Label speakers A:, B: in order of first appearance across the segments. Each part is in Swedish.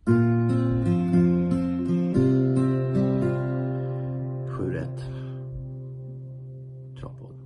A: 7-1. Travpodd.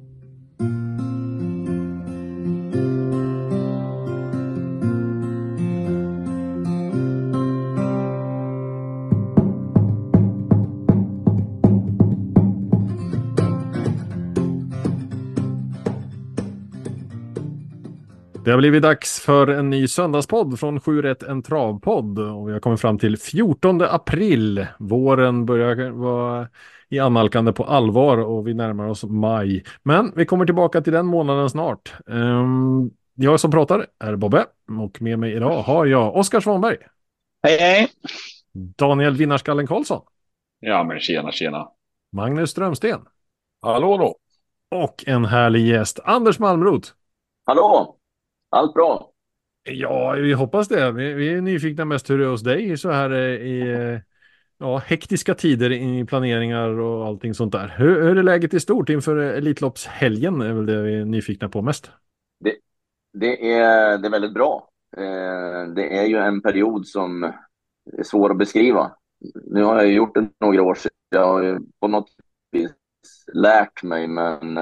B: Det har blivit dags för en ny söndagspodd från 7-1, en travpodd, och vi har kommit fram till 14 april. Våren börjar vara i annalkande på allvar och vi närmar oss maj. Men vi kommer tillbaka till den månaden snart. Jag som pratar är Bobbe och med mig idag har jag Oskar Svanberg,
C: Hej, hej!
B: Daniel Vinnarskallen Karlsson,
C: Ja, men tjena, tjena.
B: Magnus Strömsten
C: Hallå då.
B: och en härlig gäst, Anders Malmroth.
D: Hallå! Allt bra?
B: Ja, vi hoppas det. Vi är nyfikna mest hur det är hos dig så här hektiska tider i planeringar och allting sånt där. Hur är läget i stort inför Elitloppshelgen är väl det vi är nyfikna på mest.
D: Det, det är väldigt bra. Det är ju en period som är svår att beskriva. Nu har jag gjort det några år sedan. Jag har ju på något vis lärt mig, men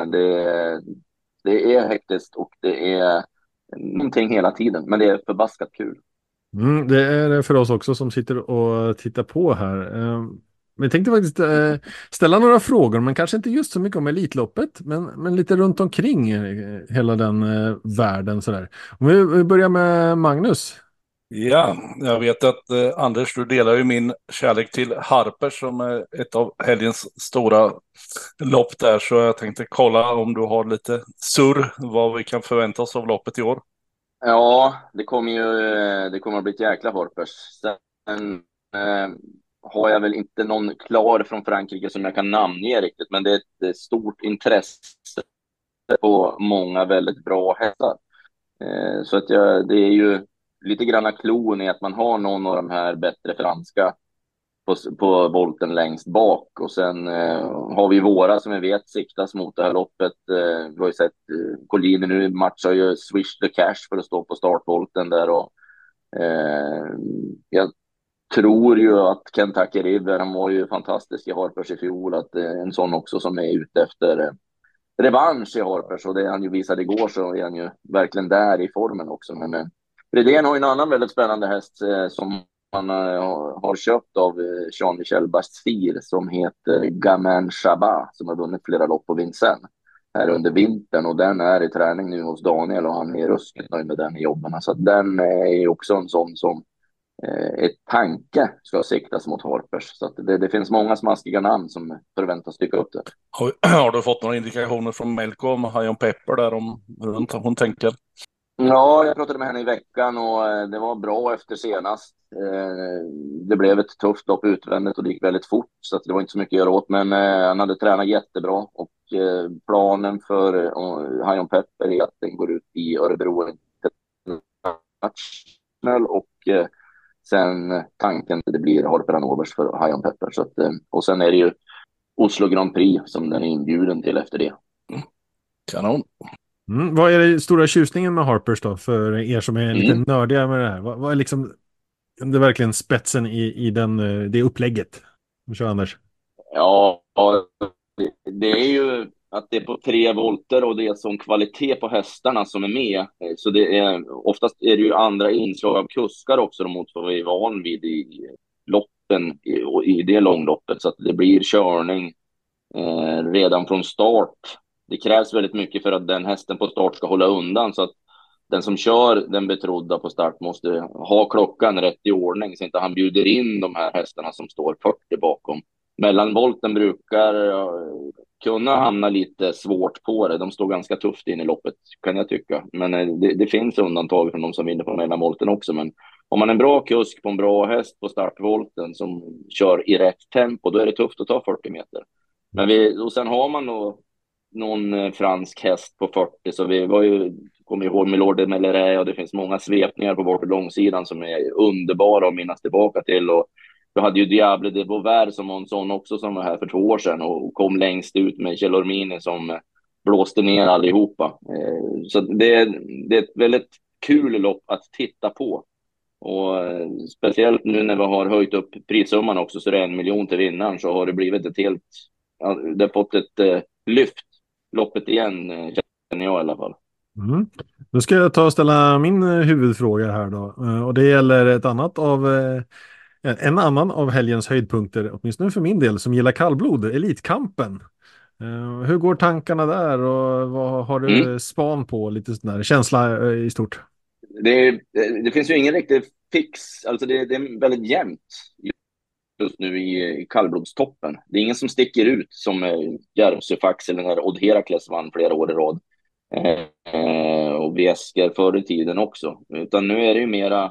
D: det är hektiskt och det är någonting hela tiden. Men det är förbaskat kul.
B: Det är det för oss också som sitter och tittar på här. Men jag tänkte faktiskt ställa några frågor, men kanske inte just så mycket om Elitloppet, men lite runt omkring hela den världen sådär. Om vi börjar med Magnus.
E: Ja, jag vet att Anders, du delar ju min kärlek till Harpers som är ett av helgens stora lopp där. Så jag tänkte kolla om du har lite surr vad vi kan förvänta oss av loppet i år.
D: Ja, det kommer att bli ett jäkla Harpers. Sen har jag väl inte någon klar från Frankrike som jag kan namnge riktigt, men det är ett stort intresse på många väldigt bra hästar. Så att det är ju lite granna klon i att man har någon av de här bättre franska på volten längst bak, och sen har vi våra som vi vet siktas mot det här loppet. Vi har ju sett Collini nu matchar ju Swish the Cash för att stå på startvolten där, och jag tror ju att Kentucky River, han var ju fantastisk i Harpers i fjol, att en sån också som är ute efter revansch i Harpers, och det han ju visade igår så är han ju verkligen där i formen också. Men Redén har ju en annan väldigt spännande häst som han har köpt av Jean-Michel Bastir som heter Gamin Chabat, som har vunnit flera lopp på Vincennes här under vintern, och den är i träning nu hos Daniel och han är ruskigt nöjd med den i jobben. Så att den är också en sån som ett tanke ska siktas mot Harpers. Så att det finns många smaskiga namn som förväntas dyka upp där.
E: Har du fått några indikationer från Melko om Hajon Pepper där om runt hon tänker?
D: Ja, jag pratade med henne i veckan och det var bra efter senast. Det blev ett tufft lopp utvändigt och det gick väldigt fort, så att det var inte så mycket att göra åt. Men han hade tränat jättebra, och planen för Hajon Pepper är att den går ut i Örebro International, och sen tanken det blir Harper Hanovers för Hajon Pepper. Så att, och sen är det ju Oslo Grand Prix som den är inbjuden till efter det.
E: Kanon.
B: Vad är det stora tjusningen med Harpers då, för er som är lite nördiga med det här? Vad är liksom det är verkligen spetsen i det upplägget? Kör Anders.
D: Ja, det är ju att det är på 3 volter och det är sån kvalitet på hästarna som är med. Så det är, oftast är det ju andra inslag av kuskar också mot vad vi är van vid i loppen i det långloppet. Så att det blir körning redan från start. Det krävs väldigt mycket för att den hästen på start ska hålla undan, så att den som kör den betrodda på start måste ha klockan rätt i ordning så inte han bjuder in de här hästarna som står 40 bakom. Mellanvolten brukar kunna hamna lite svårt på det. De står ganska tufft in i loppet, kan jag tycka. Men det finns undantag från de som vinner på mellanvolten också. Men om man är en bra kusk på en bra häst på startvolten som kör i rätt tempo, då är det tufft att ta 40 meter. Men och sen har man någon fransk häst på 40, så vi kommer ihåg Milord de Melleret, och det finns många svepningar på bort- och långsidan som är underbara att minnas tillbaka till. Och vi hade ju Diable de Vauvert som var en sån också som var här för 2 år sedan och kom längst ut med Kjell Ormini som blåste ner allihopa. Så det är ett väldigt kul lopp att titta på. Och speciellt nu när vi har höjt upp prissumman också, så det är 1 miljon till vinnaren, så har det blivit ett helt, det har fått ett lyft, loppet igen, känner jag i alla fall.
B: Mm. Nu ska jag ta och ställa min huvudfråga här då. Och det gäller en annan av helgens höjdpunkter, åtminstone för min del som gillar kallblod, Elitkampen. Hur går tankarna där och vad har du span på, lite sån där känsla i stort?
D: Det finns ju ingen riktig fix, alltså det är väldigt jämnt just nu i kallblodstoppen. Det är ingen som sticker ut som Järvsöfax eller när Odd Herakles vann flera år i rad. Och Wesker förr i tiden också. Utan nu är det ju mera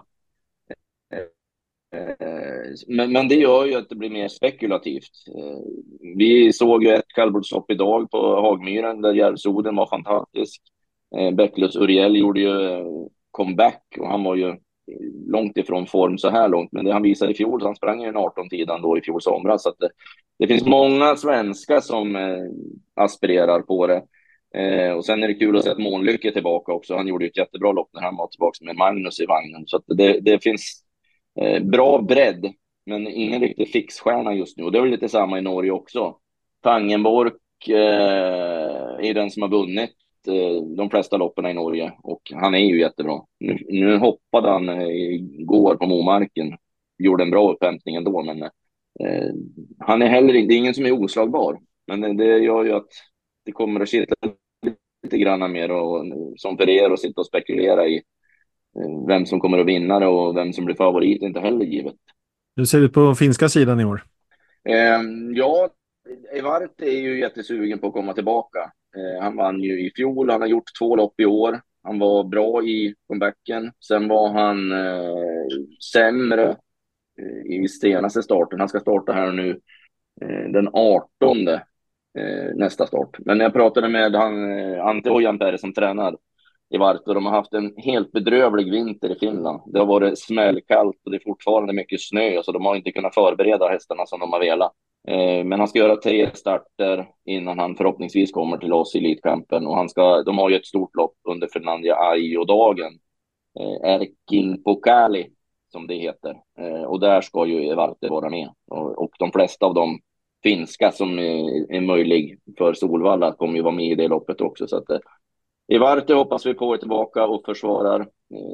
D: men det gör ju att det blir mer spekulativt. Vi såg ju ett kallblodsstopp idag på Hagmyren där Järvsoden var fantastisk. Bäcklös Uriel gjorde ju comeback och han var ju långt ifrån form så här långt, men det han visade i fjol, så han sprang ju en 18-tidan då i fjol somras, så att det finns många svenskar som aspirerar på det. Och sen är det kul att se att Månlycke tillbaka också. Han gjorde ju ett jättebra lopp när han var tillbaka med Magnus i vagnen, så att det finns bra bredd, men ingen riktig fixstjärna just nu. Och det är väl lite samma i Norge också. Tangenborg är den som har vunnit de flesta loppen i Norge, och han är ju jättebra. Nu hoppade han igår på Momarken, gjorde en bra upphämtning ändå, men han är heller inte, det är ingen som är oslagbar, men det gör ju att det kommer att sitta lite grann mer och, som för er, och sitta och spekulera i vem som kommer att vinna och vem som blir favorit, inte heller givet.
B: Hur ser det ut på finska sidan i år?
D: Ja, Evart är ju jättesugen på att komma tillbaka. Han vann ju i fjol, han har gjort 2 lopp i år. Han var bra i comebacken. Sen var han sämre i senaste starten. Han ska starta här nu den 18 nästa start. Men jag pratade med Ante Ojanperä som tränar i Vart, och de har haft en helt bedrövlig vinter i Finland. Det har varit smällkallt och det är fortfarande mycket snö, så de har inte kunnat förbereda hästarna som de har velat. Men han ska göra 3 starter innan han förhoppningsvis kommer till oss i Elitkampen, och de har ju ett stort lopp under Fernandia Ajo-dagen, Erking Pokali som det heter, och där ska ju Varte vara med, och de flesta av de finska som är möjlig för Solvalla kommer ju vara med i det loppet också, så att i Varte hoppas vi på att tillbaka och försvarar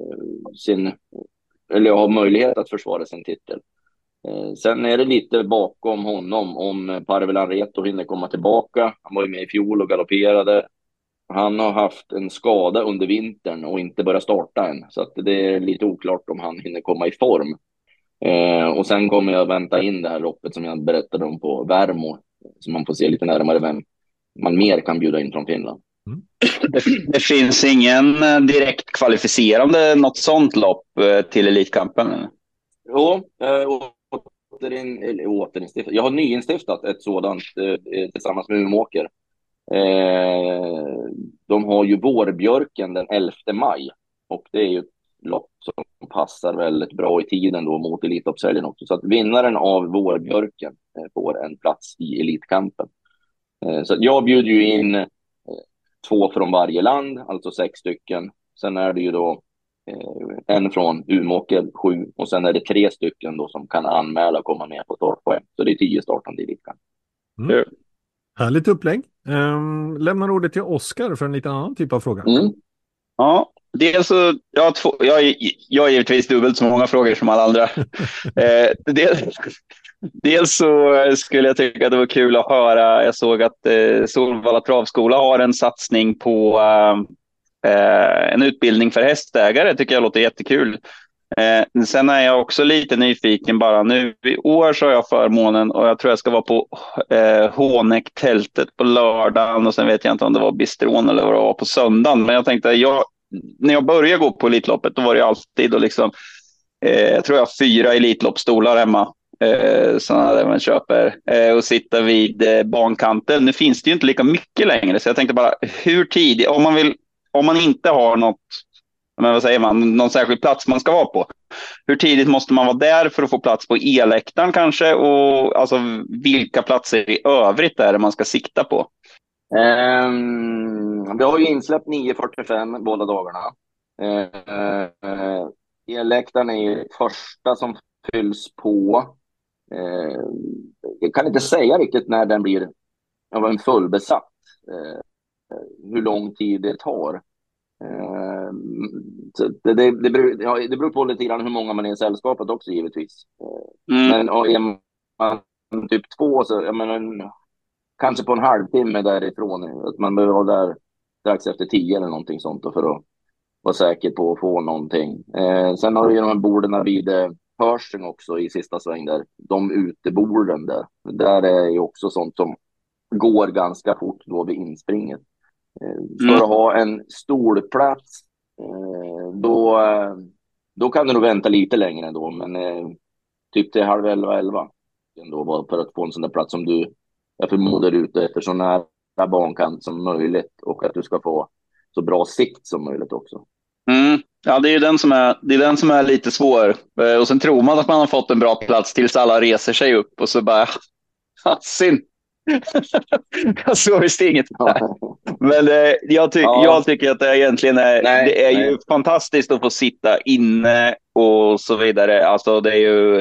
D: har möjlighet att försvara sin titel. Sen är det lite bakom honom om Parvelan Reto hinner komma tillbaka. Han var ju med i fjol och galopperade. Han har haft en skada under vintern och inte börjat starta än, så att det är lite oklart om han hinner komma i form. Och sen kommer jag vänta in det här loppet som jag berättade om på Värmo, så man får se lite närmare vem man mer kan bjuda in från Finland.
F: Det finns ingen direkt kvalificerande något sånt lopp till Elitkampen?
D: Jo, jag har nyinstiftat ett sådant tillsammans med Umeåker. De har ju Vårbjörken den 11 maj, och det är ju ett lopp som passar väldigt bra i tiden då mot Elitloppshelgen också, så att vinnaren av Vårbjörken får en plats i Elitkampen. Så jag bjuder ju in 2 från varje land, alltså 6 stycken. Sen är det ju då en från Umeåker, 7, och sen är det 3 stycken då som kan anmäla och komma med på startpoäng. Så det är 10 startande i Elitkampen.
B: Härligt upplägg. Lämnar ordet till Oskar för en lite annan typ av fråga.
F: Ja, dels så jag har givetvis dubbelt så många frågor som alla andra. Dels så skulle jag tycka att det var kul att höra. Jag såg att Solvalla travskola har en satsning på en utbildning för hästägare. Tycker jag låter jättekul. Sen är jag också lite nyfiken bara. Nu i år så har jag förmånen, och jag tror jag ska vara på Hånäck-tältet på lördagen, och sen vet jag inte om det var Bistron eller vad det var på söndagen. Men jag tänkte, när jag började gå på Elitloppet, då var det alltid, och liksom, jag tror jag har 4 Elitloppsstolar hemma. Sådana där man köper och sitta vid bankanten. Nu finns det ju inte lika mycket längre, så jag tänkte bara, hur tidigt, om man inte har någon särskild plats man ska vara på, hur tidigt måste man vara där för att få plats på e-läktaren kanske, och alltså vilka platser i övrigt är det man ska sikta på?
D: Vi har ju insläppt 9:45 båda dagarna. Elläktaren är ju första som fylls på. Jag kan inte säga riktigt när den blir en fullbesatt. Hur lång tid det tar. Så det beror på lite grann hur många man är i sällskapet också givetvis. Men är man typ 2 så jag menar, kanske på en halvtimme därifrån. Att man behöver vara där strax efter 10 eller någonting sånt då, för att vara säker på att få någonting. Sen har du ju de här borden vid Pershing också i sista sväng där. De uteborden där. Där är ju också sånt som går ganska fort då vid inspringet. För att ha en stolplats då kan du nog vänta lite längre ändå, men typ till 10:30 ändå, för att få en sån där plats som jag förmodar ute efter så nära bankant som möjligt, och att du ska få så bra sikt som möjligt också.
F: Ja, det är den som är lite svår. Och sen tror man att man har fått en bra plats tills alla reser sig upp och så bara synd. Jag såg visst inget här. Men jag tycker att det egentligen det är ju fantastiskt att få sitta inne och så vidare. Alltså det är ju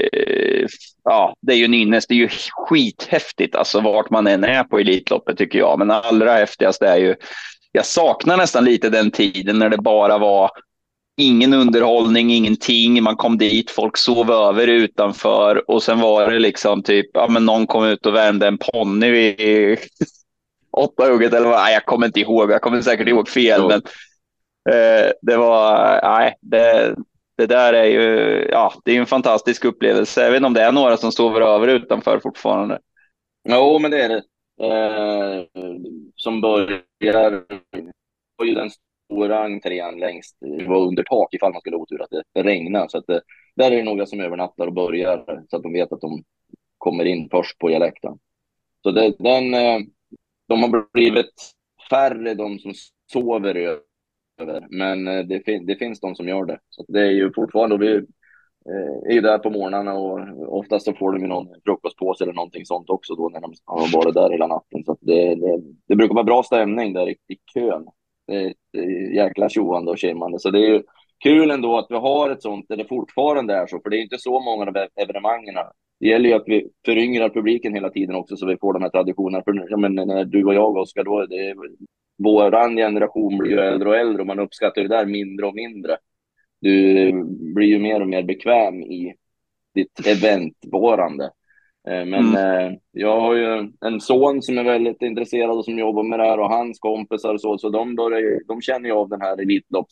F: det är ju en ynnest. Det är ju skithäftigt alltså vart man än är på Elitloppet tycker jag. Men allra häftigast är ju, jag saknar nästan lite den tiden när det bara var ingen underhållning, ingenting. Man kom dit, folk sov över utanför och sen var det liksom typ, men någon kom ut och värmde en ponny i 8 hugget eller vad. Nej, jag kommer inte ihåg. Jag kommer säkert ihåg fel, men det var, det där är ju, det är en fantastisk upplevelse. Jag vet inte om det är några som sover över utanför fortfarande.
D: Jo, men det är det. Som börjar på ju den stora entrén längst, det var under tak ifall man skulle otur att det regnar, så att där är det några som övernattar och börjar så att de vet att de kommer in först på läktaren. Så de har blivit färre de som sover över, men det finns de som gör det, så det är ju fortfarande, vi är ju där på morgnarna och oftast så får de någon frukostpåse eller någonting sånt också då när de har varit där hela natten, så att det brukar vara bra stämning där i kön. Det är jäkla tjoande och kimmande, så det är ju kul ändå att vi har ett sånt där det fortfarande är så, för det är inte så många av evenemangen. Det gäller ju att vi föryngrar publiken hela tiden också, så vi får de här traditionerna. För när du och jag, Oskar, då våran generation blir ju äldre och äldre och man uppskattar det där mindre och mindre. Du blir ju mer och mer bekväm i ditt eventvarande. Men jag har ju en son som är väldigt intresserad och som jobbar med det här, och hans kompisar och så de känner ju av den här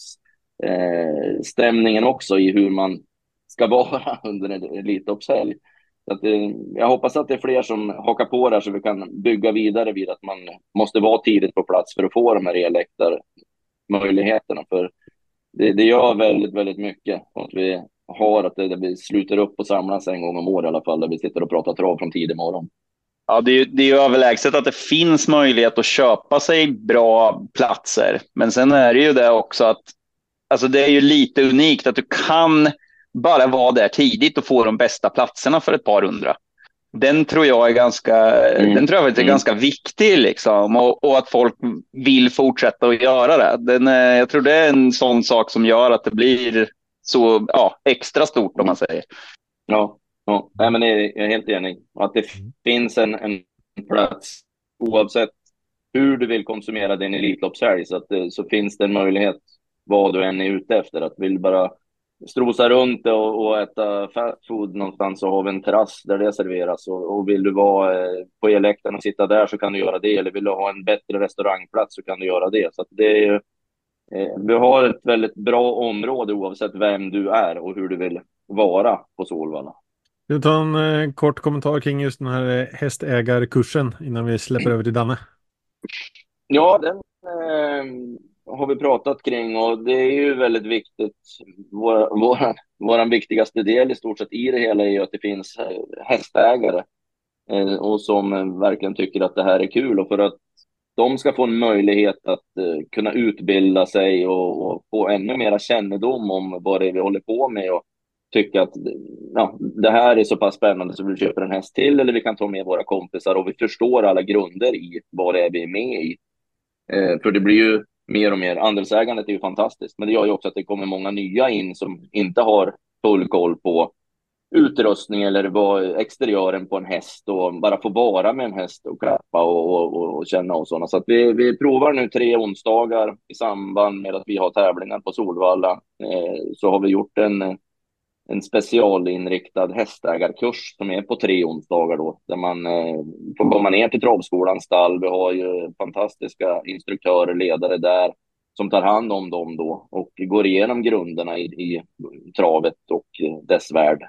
D: elitloppsstämningen också i hur man ska vara under en elitloppshelg. Så att jag hoppas att det är fler som hakar på där, så vi kan bygga vidare vid att man måste vara tidigt på plats för att få de här elläktarmöjligheterna. För det gör väldigt, väldigt mycket att vi har att vi sluter upp och samlas en gång om året i alla fall, där vi sitter och pratar trav från tidig morgon.
F: Ja, det är ju överlägset att det finns möjlighet att köpa sig bra platser. Men sen är det ju det också att alltså det är ju lite unikt att du kan bara vara där tidigt och få de bästa platserna för ett par hundra. Den tror jag är ganska viktig liksom, och att folk vill fortsätta att göra det. Jag tror det är en sån sak som gör att det blir så extra stort om man säger.
D: Ja. Nej, men jag är helt enig. Att det finns en plats oavsett hur du vill konsumera din elitloppshelg, så finns det en möjlighet vad du än är ute efter. Att vill bara strosa runt och äta fast food någonstans, så har vi en terrass där det serveras, och vill du vara på elläktaren och sitta där så kan du göra det, eller vill du ha en bättre restaurangplats så kan du göra det. Så att det är vi har ett väldigt bra område oavsett vem du är och hur du vill vara på Solvalla.
B: Du tar en kort kommentar kring just den här hästägarkursen innan vi släpper över till Danne.
D: Ja, den har vi pratat kring, och det är ju väldigt viktigt. Våran viktigaste del i stort sett i det hela är ju att det finns hästägare och som verkligen tycker att det här är kul, och för att de ska få en möjlighet att kunna utbilda sig och få ännu mera kännedom om vad det är vi håller på med, och tycka att det här är så pass spännande så vi köper en häst till, eller vi kan ta med våra kompisar och vi förstår alla grunder i vad det är vi är med i. För det blir ju mer och mer. Andelsägandet är ju fantastiskt, men det gör ju också att det kommer många nya in som inte har full koll på utrustning eller vad exteriören på en häst och bara få vara med en häst och klappa och känna och sådana. Så att vi provar nu 3 onsdagar i samband med att vi har tävlingar på Solvalla. Så har vi gjort en specialinriktad hästägarkurs som är på 3 onsdagar då, där man får komma ner till travskolans stall. Vi har ju fantastiska instruktörer, ledare där som tar hand om dem då och går igenom grunderna i travet och dess värld.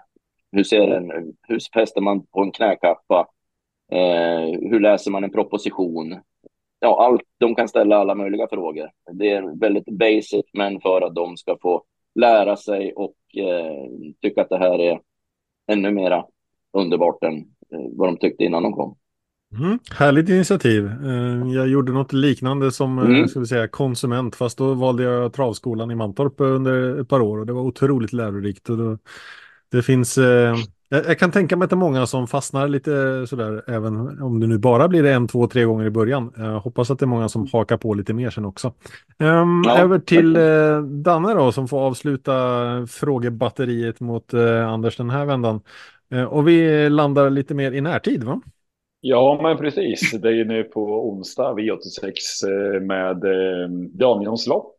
D: Hur fäster man på en knäkappa? Hur läser man en proposition? Ja, allt. De kan ställa alla möjliga frågor. Det är väldigt basic, men för att de ska få lära sig och tycka att det här är ännu mera underbart än vad de tyckte innan de kom.
B: Härligt initiativ. Jag gjorde något liknande som ska vi säga, konsument, fast då valde jag travskolan i Mantorp under ett par år och det var otroligt lärorikt. Och det finns, jag kan tänka mig att det är många som fastnar lite sådär, även om det nu bara blir 1, 2, 3 gånger i början. Jag hoppas att det är många som hakar på lite mer sen också. Över till Danne då, som får avsluta frågebatteriet mot Anders den här vändan. Och vi landar lite mer i närtid, va?
C: Ja, men precis. Det är ju nu på onsdag, V86 med Daniels lopp.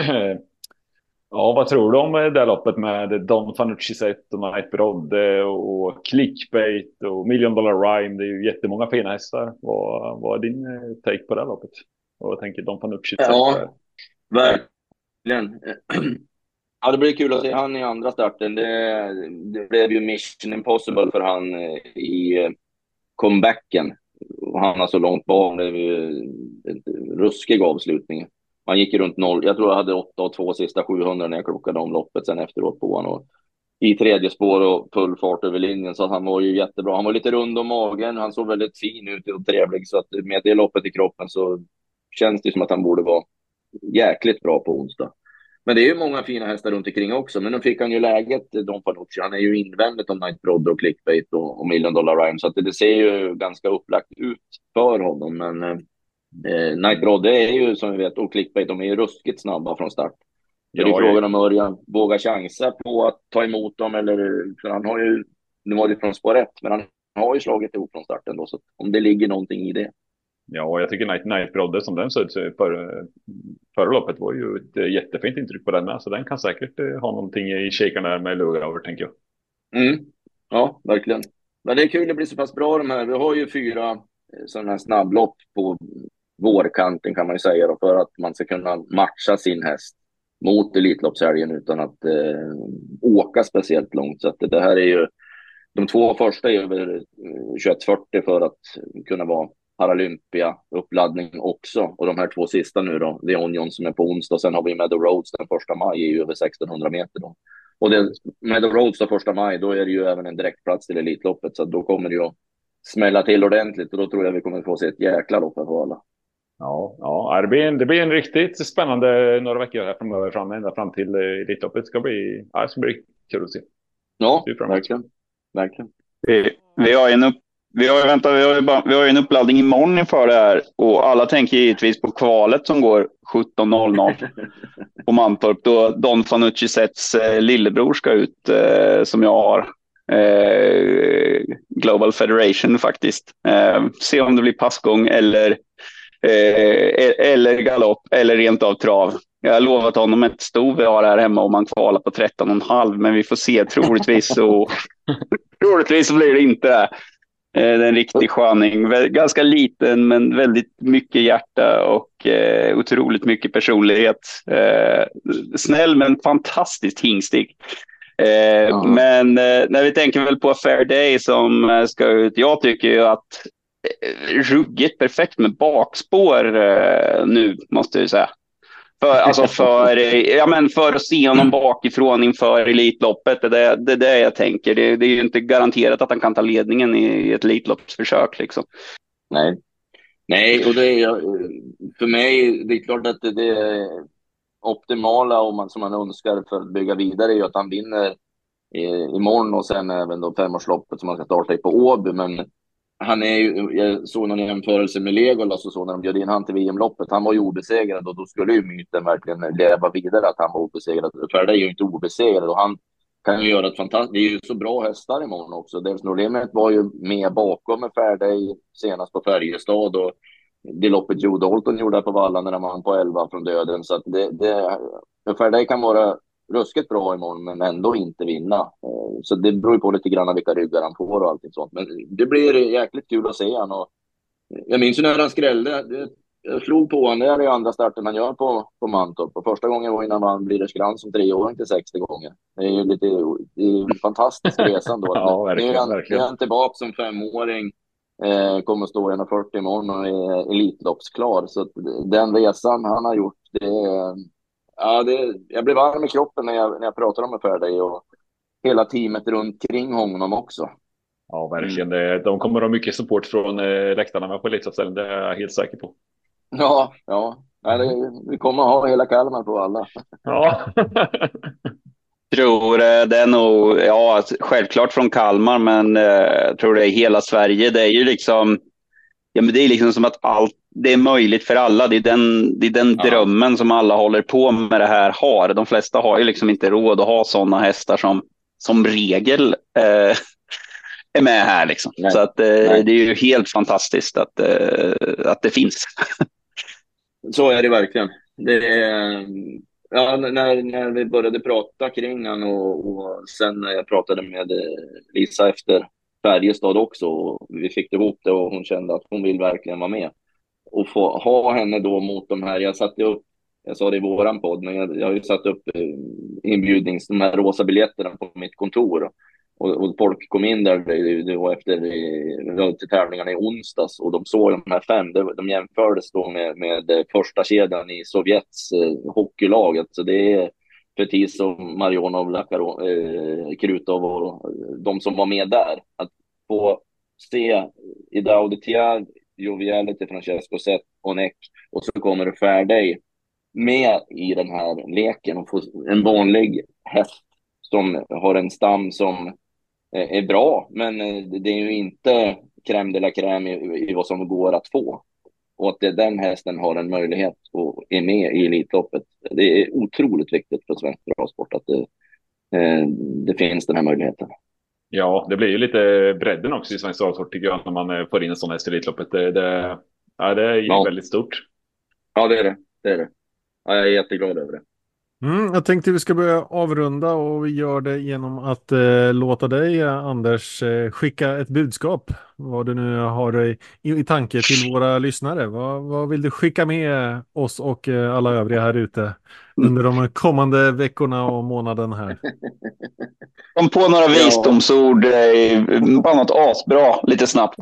C: Ja, vad tror du om det loppet med Don Fanucci Set och Night Brodde och Clickbait och Million Dollar Rhyme? Det är ju jättemånga fina hästar. Vad är din take på det loppet? Och vad tänker Don Fanucci Set?
D: Ja, verkligen. Ja, det blir kul att se han i andra starten. Det blev ju Mission Impossible för han i comebacken. Och han har så långt bak. Det är ju en ruskig avslutning. Han gick runt 0. Jag tror jag hade 8,2 sista 700 när jag klockade om loppet sen efteråt på honom. I tredje spår och full fart över linjen. Så han var ju jättebra. Han var lite rund om magen. Han såg väldigt fin ut och trevlig. Så att med det loppet i kroppen så känns det som att han borde vara jäkligt bra på onsdag. Men det är ju många fina hästar runt omkring också. Men nu fick han ju läget, Don Fanucci. Han är ju invändigt om Night Brodde och Clickbait och Million Dollar Rhyme. Så att det ser ju ganska upplagt ut för honom. Men Night Brodde är ju, som vi vet, och Clickbait, de är ju ruskigt snabba från start. Ja, det är frågan om Örjan vågar chansa på att ta emot dem. Eller, för han har ju, nu var det från spår 1, men han har ju slagit ihop från starten då. Så om det ligger någonting i det.
C: Ja, jag tycker Night Brodde som den såg ut förra loppet var ju ett jättefint intryck på den med. Så den kan säkert ha någonting i kikarna med lugga över, tänker jag.
D: Ja, verkligen. Men det är kul, det blir så pass bra de här. Vi har ju 4 sådana här snabblopp på vårkanten kan man ju säga då, för att man ska kunna matcha sin häst mot Elitloppshelgen utan att åka speciellt långt. Så att det här är ju, de 2 första är över 21:40 för att kunna vara Paralympia uppladdning också. Och de här 2 sista nu då, The Onion som är på onsdag, sen har vi Meadow Roads den 1 maj är ju över 1600 meter då. Och det, Meadow Roads den 1 maj, då är det ju även en direktplats till Elitloppet, så då kommer det ju att smälla till ordentligt och då tror jag vi kommer få se ett jäkla lopp för alla.
C: Ja, det blir en riktigt spännande några veckor här framöver, ända fram till Elitloppet. Det ska bli kul att se.
D: Ja, verkligen.
F: Vi har ju en uppladdning imorgon inför det här och alla tänker givetvis på kvalet som går 17.00 på Mantorp då Don Fanucci Sets lillebror ska ut som jag har. Global Federation faktiskt. Se om det blir passgång eller galopp eller rent av trav. Jag har lovat honom ett sto vi har här hemma om man kvalar på 13,5, men vi får se, troligtvis så blir det inte det. Det är en riktig sköning, ganska liten men väldigt mycket hjärta och otroligt mycket personlighet. Snäll men fantastiskt hingstig. Men när vi tänker väl på Fair Day som ska ut, jag tycker ju att ruggigt perfekt med bakspår nu måste jag säga. För att se honom bakifrån inför Elitloppet, det är det jag tänker. Det är ju inte garanterat att han kan ta ledningen i ett Elitloppsförsök liksom.
D: Nej, och det är för mig, det är klart att det är optimala om man, som man önskar för att bygga vidare, är ju att han vinner imorgon och sen även då 5-årsloppet som man ska starta i på Åby. Men han är ju, jag såg någon jämförelse med Legolas och så när de bjöd in han till VM-loppet. Han var ju obesegrad och då skulle ju myten verkligen leva vidare att han var obesegrad. Färda är ju inte obesegrad och han kan ju göra ett fantastiskt... Det är ju så bra hästar imorgon också. Dels Norlemet var ju med bakom med Färda senast på Färjestad och det loppet Joe Dalton gjorde på Vallan när han vann på 11 från döden. Så att Färda kan vara ruskigt bra imorgon men ändå inte vinna. Så det beror ju på lite grann vilka ryggar han får och allting sånt. Men det blir jäkligt kul att se han. Och jag minns ju när han skrällde. Jag slog på honom. Det är ju andra starten han gör på Mantorp. Och första gången var innan han blir skrann som 3-åring till 60 gånger. Det är ju det är en fantastisk resa då.
C: Ja, verkligen,
D: nu är han tillbaka som 5-åring. Kommer att stå 1,40 imorgon och är elitloppsklar. Så den resan han har gjort, jag blev varm i kroppen när jag pratade om Färdig och hela teamet runt kring honom också.
C: Ja, verkligen. De kommer att ha mycket support från läktarna med på Elitloppsställen, det är jag helt säker på.
D: Ja. Vi kommer att ha hela Kalmar på alla.
C: Ja.
F: Tror det är nog, ja, självklart från Kalmar, men jag tror det är hela Sverige. Det är ju liksom, ja, men det är liksom som att allt, det är möjligt för alla. Det är den drömmen som alla håller på med det här har. De flesta har ju liksom inte råd att ha sådana hästar som regel är med här liksom. Nej. Så att det är ju helt fantastiskt att det finns.
D: Så är det verkligen. Det är, ja, när vi började prata kring han och sen när jag pratade med Lisa efter Färjestad också och vi fick ihop det och hon kände att hon vill verkligen vara med. Och få ha henne då mot de här, jag sa det i våran podd, men jag har ju satt upp de här rosa biljetterna på mitt kontor. Och folk kom in där det var efter till tävlingarna i onsdags och de såg de här 5, de jämfördes då med första kedjan i Sovjets hockeylaget. Så det är Fetis och Marionov, Krutov och de som var med där. Att få se Idauditia, Joviality, Francesco Zet och Neck och så kommer det Färdig med i den här leken och få en vanlig häst som har en stam som är bra, men det är ju inte crème de la crème i vad som går att få. Och att den hästen har en möjlighet och är med i Elitloppet. Det är otroligt viktigt för svensk travsport att det finns den här möjligheten.
C: Ja, det blir ju lite bredden också i svensk travsport tycker jag när man får in en sån häst i Elitloppet. Det är ju väldigt stort.
D: Ja, det är det. Ja, jag är jätteglad över det.
B: Jag tänkte vi ska börja avrunda och vi gör det genom att låta dig, Anders, skicka ett budskap. Vad du nu har i tanke till våra lyssnare. Vad vill du skicka med oss och alla övriga här ute under de kommande veckorna och månaden här?
F: Kom på några visdomsord, bara något asbra, lite snabbt.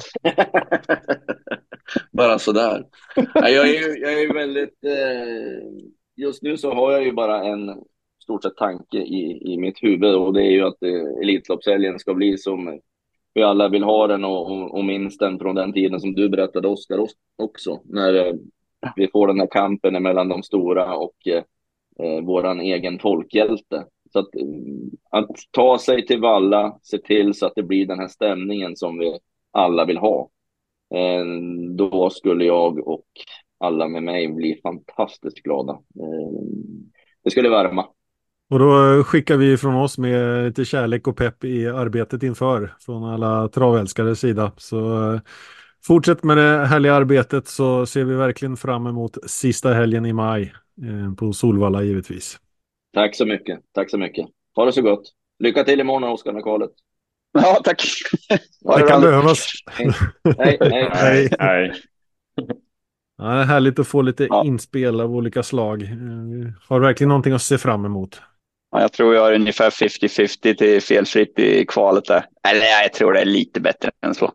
D: Bara sådär. Jag är väldigt... Just nu så har jag ju bara en stort sett tanke i mitt huvud och det är ju att Elitloppshelgen ska bli som vi alla vill ha den och minst den från den tiden som du berättade, Oskar, också. När vi får den här kampen mellan de stora och våran egen folkhjälte. Så att ta sig till Valla, se till så att det blir den här stämningen som vi alla vill ha. Då skulle jag och alla med mig blir fantastiskt glada. Det skulle värma. Och
B: då skickar vi från oss med lite kärlek och pepp i arbetet inför från alla travälskares sida. Så fortsätt med det härliga arbetet så ser vi verkligen fram emot sista helgen i maj på Solvalla givetvis.
D: Tack så mycket. Ha det så gott. Lycka till imorgon, Oskar, med kvalet.
F: Ja, tack.
B: Det kan behövas.
C: Hej.
B: Ja, det är härligt att få lite inspel av olika slag. Har verkligen någonting att se fram emot.
F: Ja, jag tror jag har ungefär 50-50 till felfritt i kvalet där. Eller jag tror det är lite bättre än så.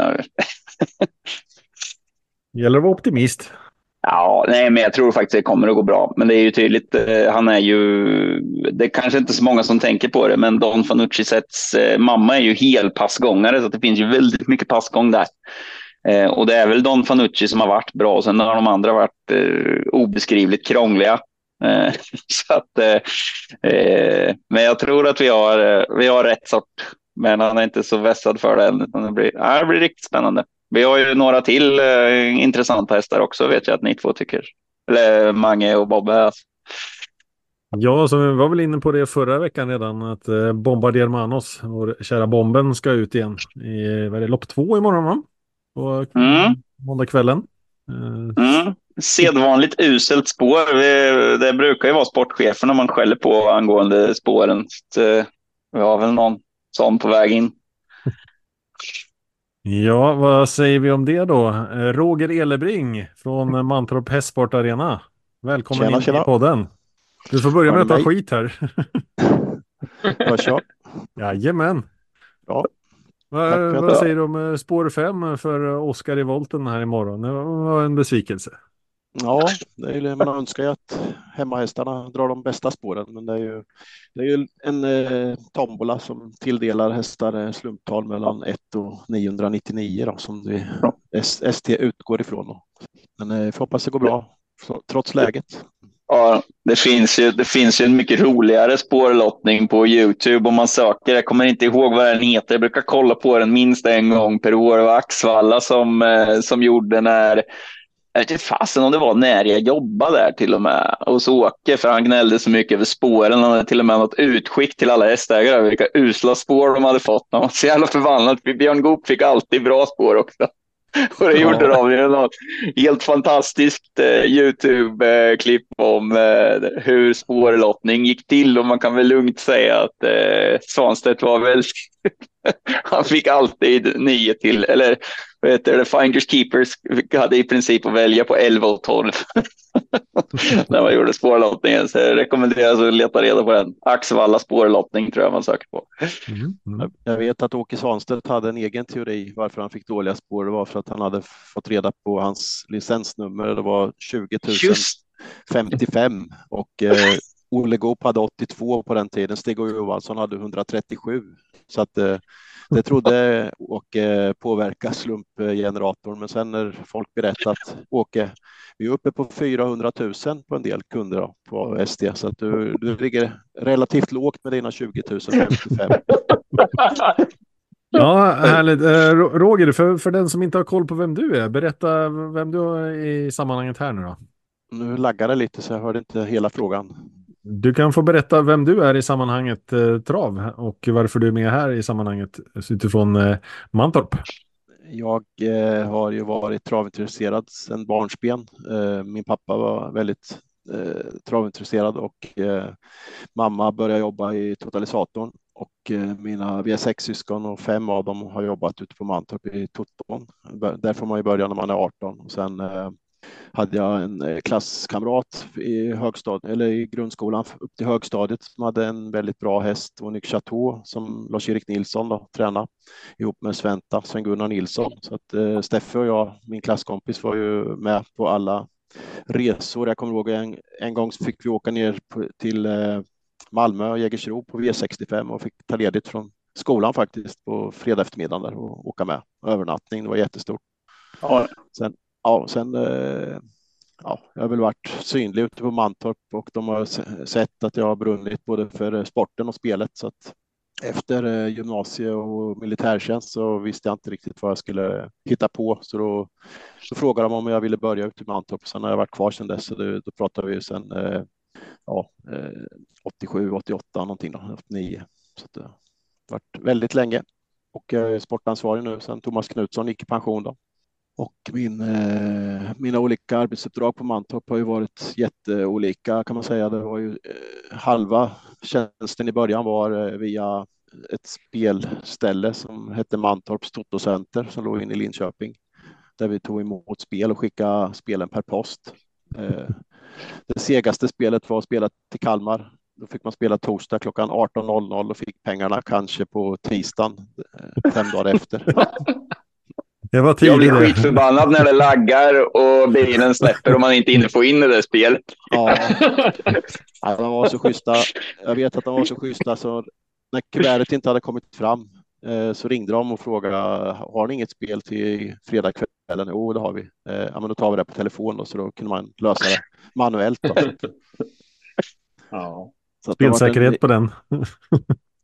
B: Gäller att vara optimist.
F: Ja, nej, men jag tror faktiskt det kommer att gå bra. Men det är ju tydligt, han är ju... Det är kanske inte så många som tänker på det, men Don Fanucci-Sets mamma är ju helpassgångare, så det finns ju väldigt mycket passgång där. Och det är väl Don Fanucci som har varit bra och sen har de andra varit obeskrivligt krångliga. Så att, men jag tror att vi har rätt sort. Men han är inte så vässad för det än. Det blir riktigt spännande. Vi har ju några till intressanta hästar också, vet jag att ni två tycker. Eller Mange och Bobbe. Alltså.
B: Ja, så vi var väl inne på det förra veckan redan att Bombardier Manos, vår kära bomben, ska ut igen i vad är det, lopp 2 imorgon, va? På måndagskvällen.
F: Sedvanligt uselt spår. Det brukar ju vara sportchefen när man skäller på angående spåren. Så, vi har väl någon sån på väg in.
B: Ja, vad säger vi om det då? Roger Elebring från Mantorp Hästsport Arena. Välkommen in i podden. Du får börja med att ta skit här.
G: Kör.
B: Jajamän.
G: Ja.
B: Vad säger du om spår 5 för Oskar i volten här imorgon? Det var en besvikelse.
G: Ja, man önskar ju att hemmahästarna drar de bästa spåren, men det är ju en tombola som tilldelar hästar slumptal mellan 1 och 999 då, som ST utgår ifrån då. Men vi får hoppas det går bra trots läget.
F: Ja, det finns ju en mycket roligare spårlottning på YouTube om man söker. Jag kommer inte ihåg vad den heter. Jag brukar kolla på den minst en gång per år. Det var Axvalla som gjorde när... Jag vet inte fasen om det var när jag jobbade där till och med. Och så Åke, för han gnällde så mycket över spåren. Han hade till och med något utskick till alla hästägare. Vilka usla spår de hade fått. Han var så jävla förvandlat. Björn Goop fick alltid bra spår också. Och det gjorde de ju något helt fantastiskt YouTube-klipp om hur spårlottning gick till. Och man kan väl lugnt säga att Svanstedt var väl... Han fick alltid 9 till, eller vad heter det, Finders Keepers hade i princip att välja på 11 och 12 när man gjorde spårlottningen, så jag rekommenderar att leta reda på den. Axvalla spårlottning tror jag man söker på.
G: Jag vet att Åke Svanstedt hade en egen teori varför han fick dåliga spår. Det var för att han hade fått reda på hans licensnummer. Det var 20 055 och Olle Goop hade 82 på den tiden. Stig och Johansson hade 137. Så att det trodde Åke påverka slumpgeneratorn. Men sen när folk berättat Åke, vi är uppe på 400 000 på en del kunder då, på SD. Så att du ligger relativt lågt med dina 20 055.
B: Ja, härligt. Roger, för den som inte har koll på vem du är, berätta vem du är i sammanhanget här nu då.
G: Nu laggar det lite så jag hörde inte hela frågan.
B: Du kan få berätta vem du är i sammanhanget trav och varför du är med här i sammanhanget utifrån Mantorp.
G: Jag har ju varit travintresserad sedan barnsben. Min pappa var väldigt travintresserad och mamma började jobba i totalisatorn. Och vi är 6 syskon och 5 av dem har jobbat ute på Mantorp i Toton. Där får man ju börja när man är 18. Och sen hade jag en klasskamrat i grundskolan upp till högstadiet som hade en väldigt bra häst, Onyx Chateau, som Lars-Erik Nilsson då tränade ihop med Sven-Gunnar Nilsson. Så att Steffe och jag, min klasskompis, var ju med på alla resor. Jag kommer ihåg en gång så fick vi åka ner till Malmö och Jägersro på V65 och fick ta ledigt från skolan faktiskt på fredag eftermiddagen där och åka med. Övernattning, det var jättestort. Sen jag har väl varit synlig ute på Mantorp och de har sett att jag har brunnit både för sporten och spelet. Så att efter gymnasie och militärtjänst så visste jag inte riktigt vad jag skulle hitta på. Så då frågade de om jag ville börja ute i Mantorp. Sen har jag varit kvar sedan dess. Så då pratar vi ju sen 87, 88 någonting då, 89. Så det har varit väldigt länge. Och jag är sportansvarig nu sen Thomas Knutsson gick i pension då. Och mina olika arbetsuppdrag på Mantorp har ju varit jätteolika kan man säga. Det var ju halva tjänsten i början var via ett spelställe som hette Mantorps Totocenter som låg in i Linköping. Där vi tog emot spel och skickade spelen per post. Det segaste spelet var spelat till Kalmar. Då fick man spela torsdag klockan 18.00 och fick pengarna kanske på tisdagen 5 dagar efter.
F: Jag blir skitförbannad när det laggar och bilen släpper och man inte inne får in det spelet.
G: Ja, de var så schyssta. Jag vet att de var så schyssta så när kuvertet inte hade kommit fram så ringde de och frågade, har ni inget spel till fredagskvällen? Jo, det har vi. Ja, men då tar vi det på telefon då, så då kunde man lösa det manuellt då.
B: Ja. Spelsäkerhet på den.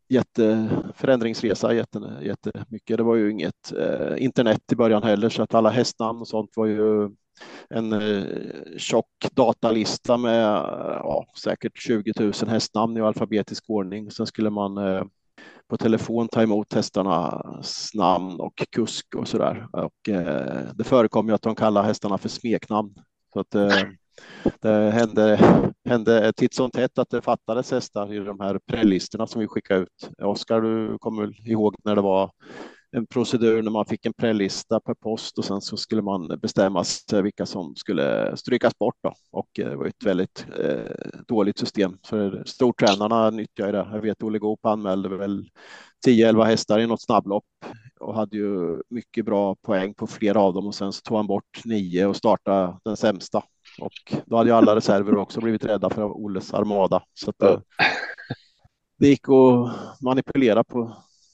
G: jätteförändringsresa, jättemycket. Det var ju inget internet i början heller, så att alla hästnamn och sånt var ju en tjock datalista med säkert 20 000 hästnamn i alfabetisk ordning. Sen skulle man på telefon ta emot hästarnas namn och kusk och sådär. Och det förekom ju att de kallade hästarna för smeknamn. Så att det hände titt som tätt att det fattades hästar i de här prällisterna som vi skickade ut. Oskar, du kommer väl ihåg när det var en procedur när man fick en prälista per post och sen så skulle man bestämma sig vilka som skulle strykas bort då. Och det var ett väldigt dåligt system. För stortränarna nyttjade det. Jag vet Olle Goop anmälde väl 10-11 hästar i något snabblopp och hade ju mycket bra poäng på flera av dem och sen så tog han bort 9 och startade den sämsta. Och då hade ju alla reserver också blivit rädda för Olles armada. Så att, det gick att manipulera på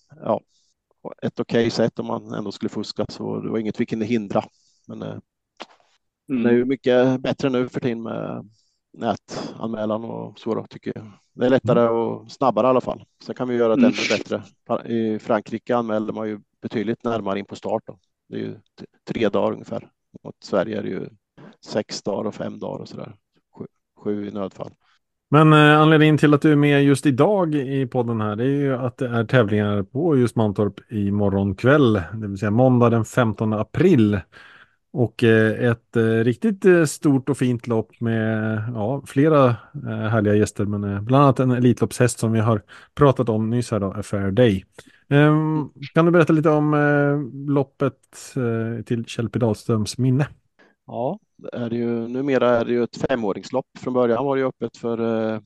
G: ett okej sätt om man ändå skulle fuska, så det var inget vi kunde hindra. Men det är ju mycket bättre nu för tiden med nätanmälan och så då, tycker jag. Det är lättare och snabbare i alla fall. Sen kan vi göra det ännu bättre. I Frankrike anmälde man ju betydligt närmare in på start då. Det är ju 3 dagar ungefär. Mot Sverige är det ju 6 dagar och 5 dagar och sådär. 7 i nödfall.
B: Men anledningen till att du är med just idag i podden här, det är ju att det är tävlingar på just Mantorp i morgon kväll, det vill säga måndag den 15 april. Och ett riktigt stort och fint lopp med flera härliga gäster, men bland annat en elitloppshäst som vi har pratat om nyss här då, A Fair Day. Kan du berätta lite om loppet till Kjell P. Dahlströms minne?
G: Ja, det är ju, numera är det ju ett 5-åringslopp. Från början var det ju öppet för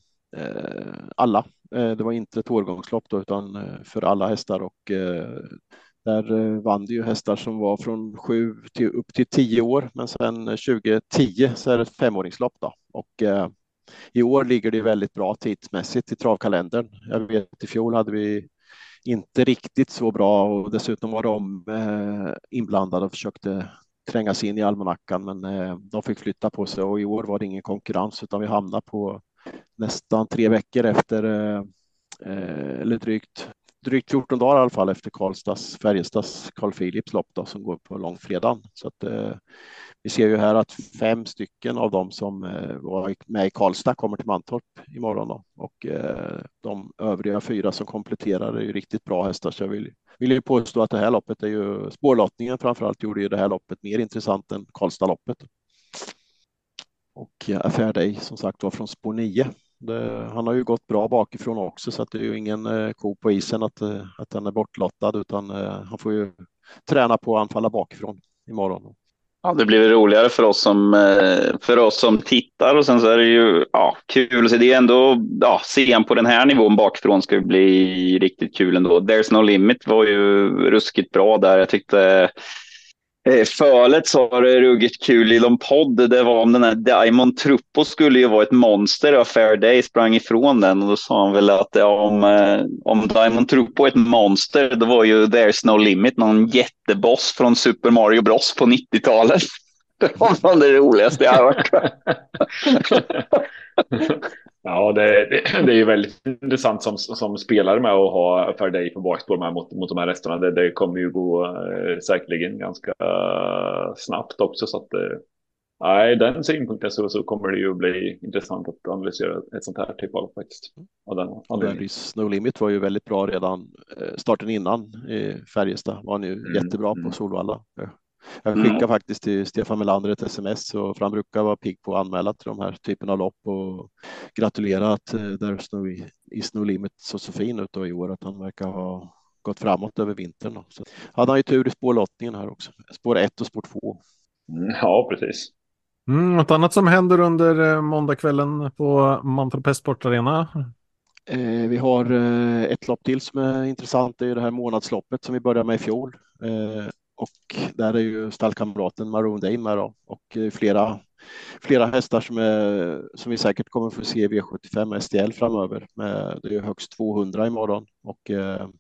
G: alla. Det var inte ett årgångslopp då, utan för alla hästar, och där vann det ju hästar som var från 7 till upp till 10 år. Men sen 2010 så är det ett 5-åringslopp då. Och i år ligger det väldigt bra tidsmässigt i travkalendern. Jag vet i fjol hade vi inte riktigt så bra, och dessutom var de inblandade och försökte tränga sig in i almanackan, men de fick flytta på sig, och i år var det ingen konkurrens utan vi hamnade på nästan 3 veckor efter, eller drygt 14 dagar i alla fall efter Färjestads Carl Philips lopp då, som går på långfredagen. Så att vi ser ju här att 5 stycken av dem som var med i Karlstad kommer till Mantorp imorgon då. Och de övriga 4 som kompletterar är ju riktigt bra hästar, så jag vill ju påstå att det här loppet är ju spårlottningen framförallt gjorde ju det här loppet mer intressant än Karlstad-loppet. Och A Fair Day som sagt var från spår 9. Han har ju gått bra bakifrån också, så att det är ju ingen ko på isen att han är bortlottad, utan han får ju träna på att anfalla bakifrån imorgon.
F: Ja, det blir roligare för oss som tittar, och sen så är det ju kul att se. Det är ändå sen på den här nivån bakifrån ska det bli riktigt kul ändå. There's No Limit var ju ruskigt bra där. Jag tyckte fölet så var det ruggigt kul i de podd. Det var om den här Diamond Truppo skulle ju vara ett monster, och Fair Day sprang ifrån den, och då sa han väl att om Diamond Truppo är ett monster, då var ju There's No Limit någon jätteboss från Super Mario Bros på 90-talet. Det var det roligaste jag har hört.
C: Ja, det är ju väldigt intressant som spelare med att ha Fair Day på bakspår med mot de här resterna. Det kommer ju gå säkerligen ganska snabbt också, så att den synpunkten så kommer det ju bli intressant att analysera ett sånt här typ av faktiskt.
G: There's No Limit var ju väldigt bra redan starten innan i Färjestad, var han ju jättebra på Solvalla. Jag skickar faktiskt till Stefan Melander ett sms, och han brukar vara pigg på att anmäla till de här typen av lopp, och gratulera att There's No Limit så fin ut i år, att han verkar ha gått framåt över vintern. Så hade han ju tur i spårlottningen här också, spår 1 och spår 2.
C: Ja, precis.
B: Något annat som händer under måndagskvällen på Mantorp Hästsportarena?
G: Vi har ett lopp till som är intressant, det är ju det här månadsloppet som vi började med i fjol. Och där är ju stallkamraten Maroon Dame med då, och flera hästar som vi säkert kommer få se i V75 STL framöver. Det är ju högst 200 imorgon, och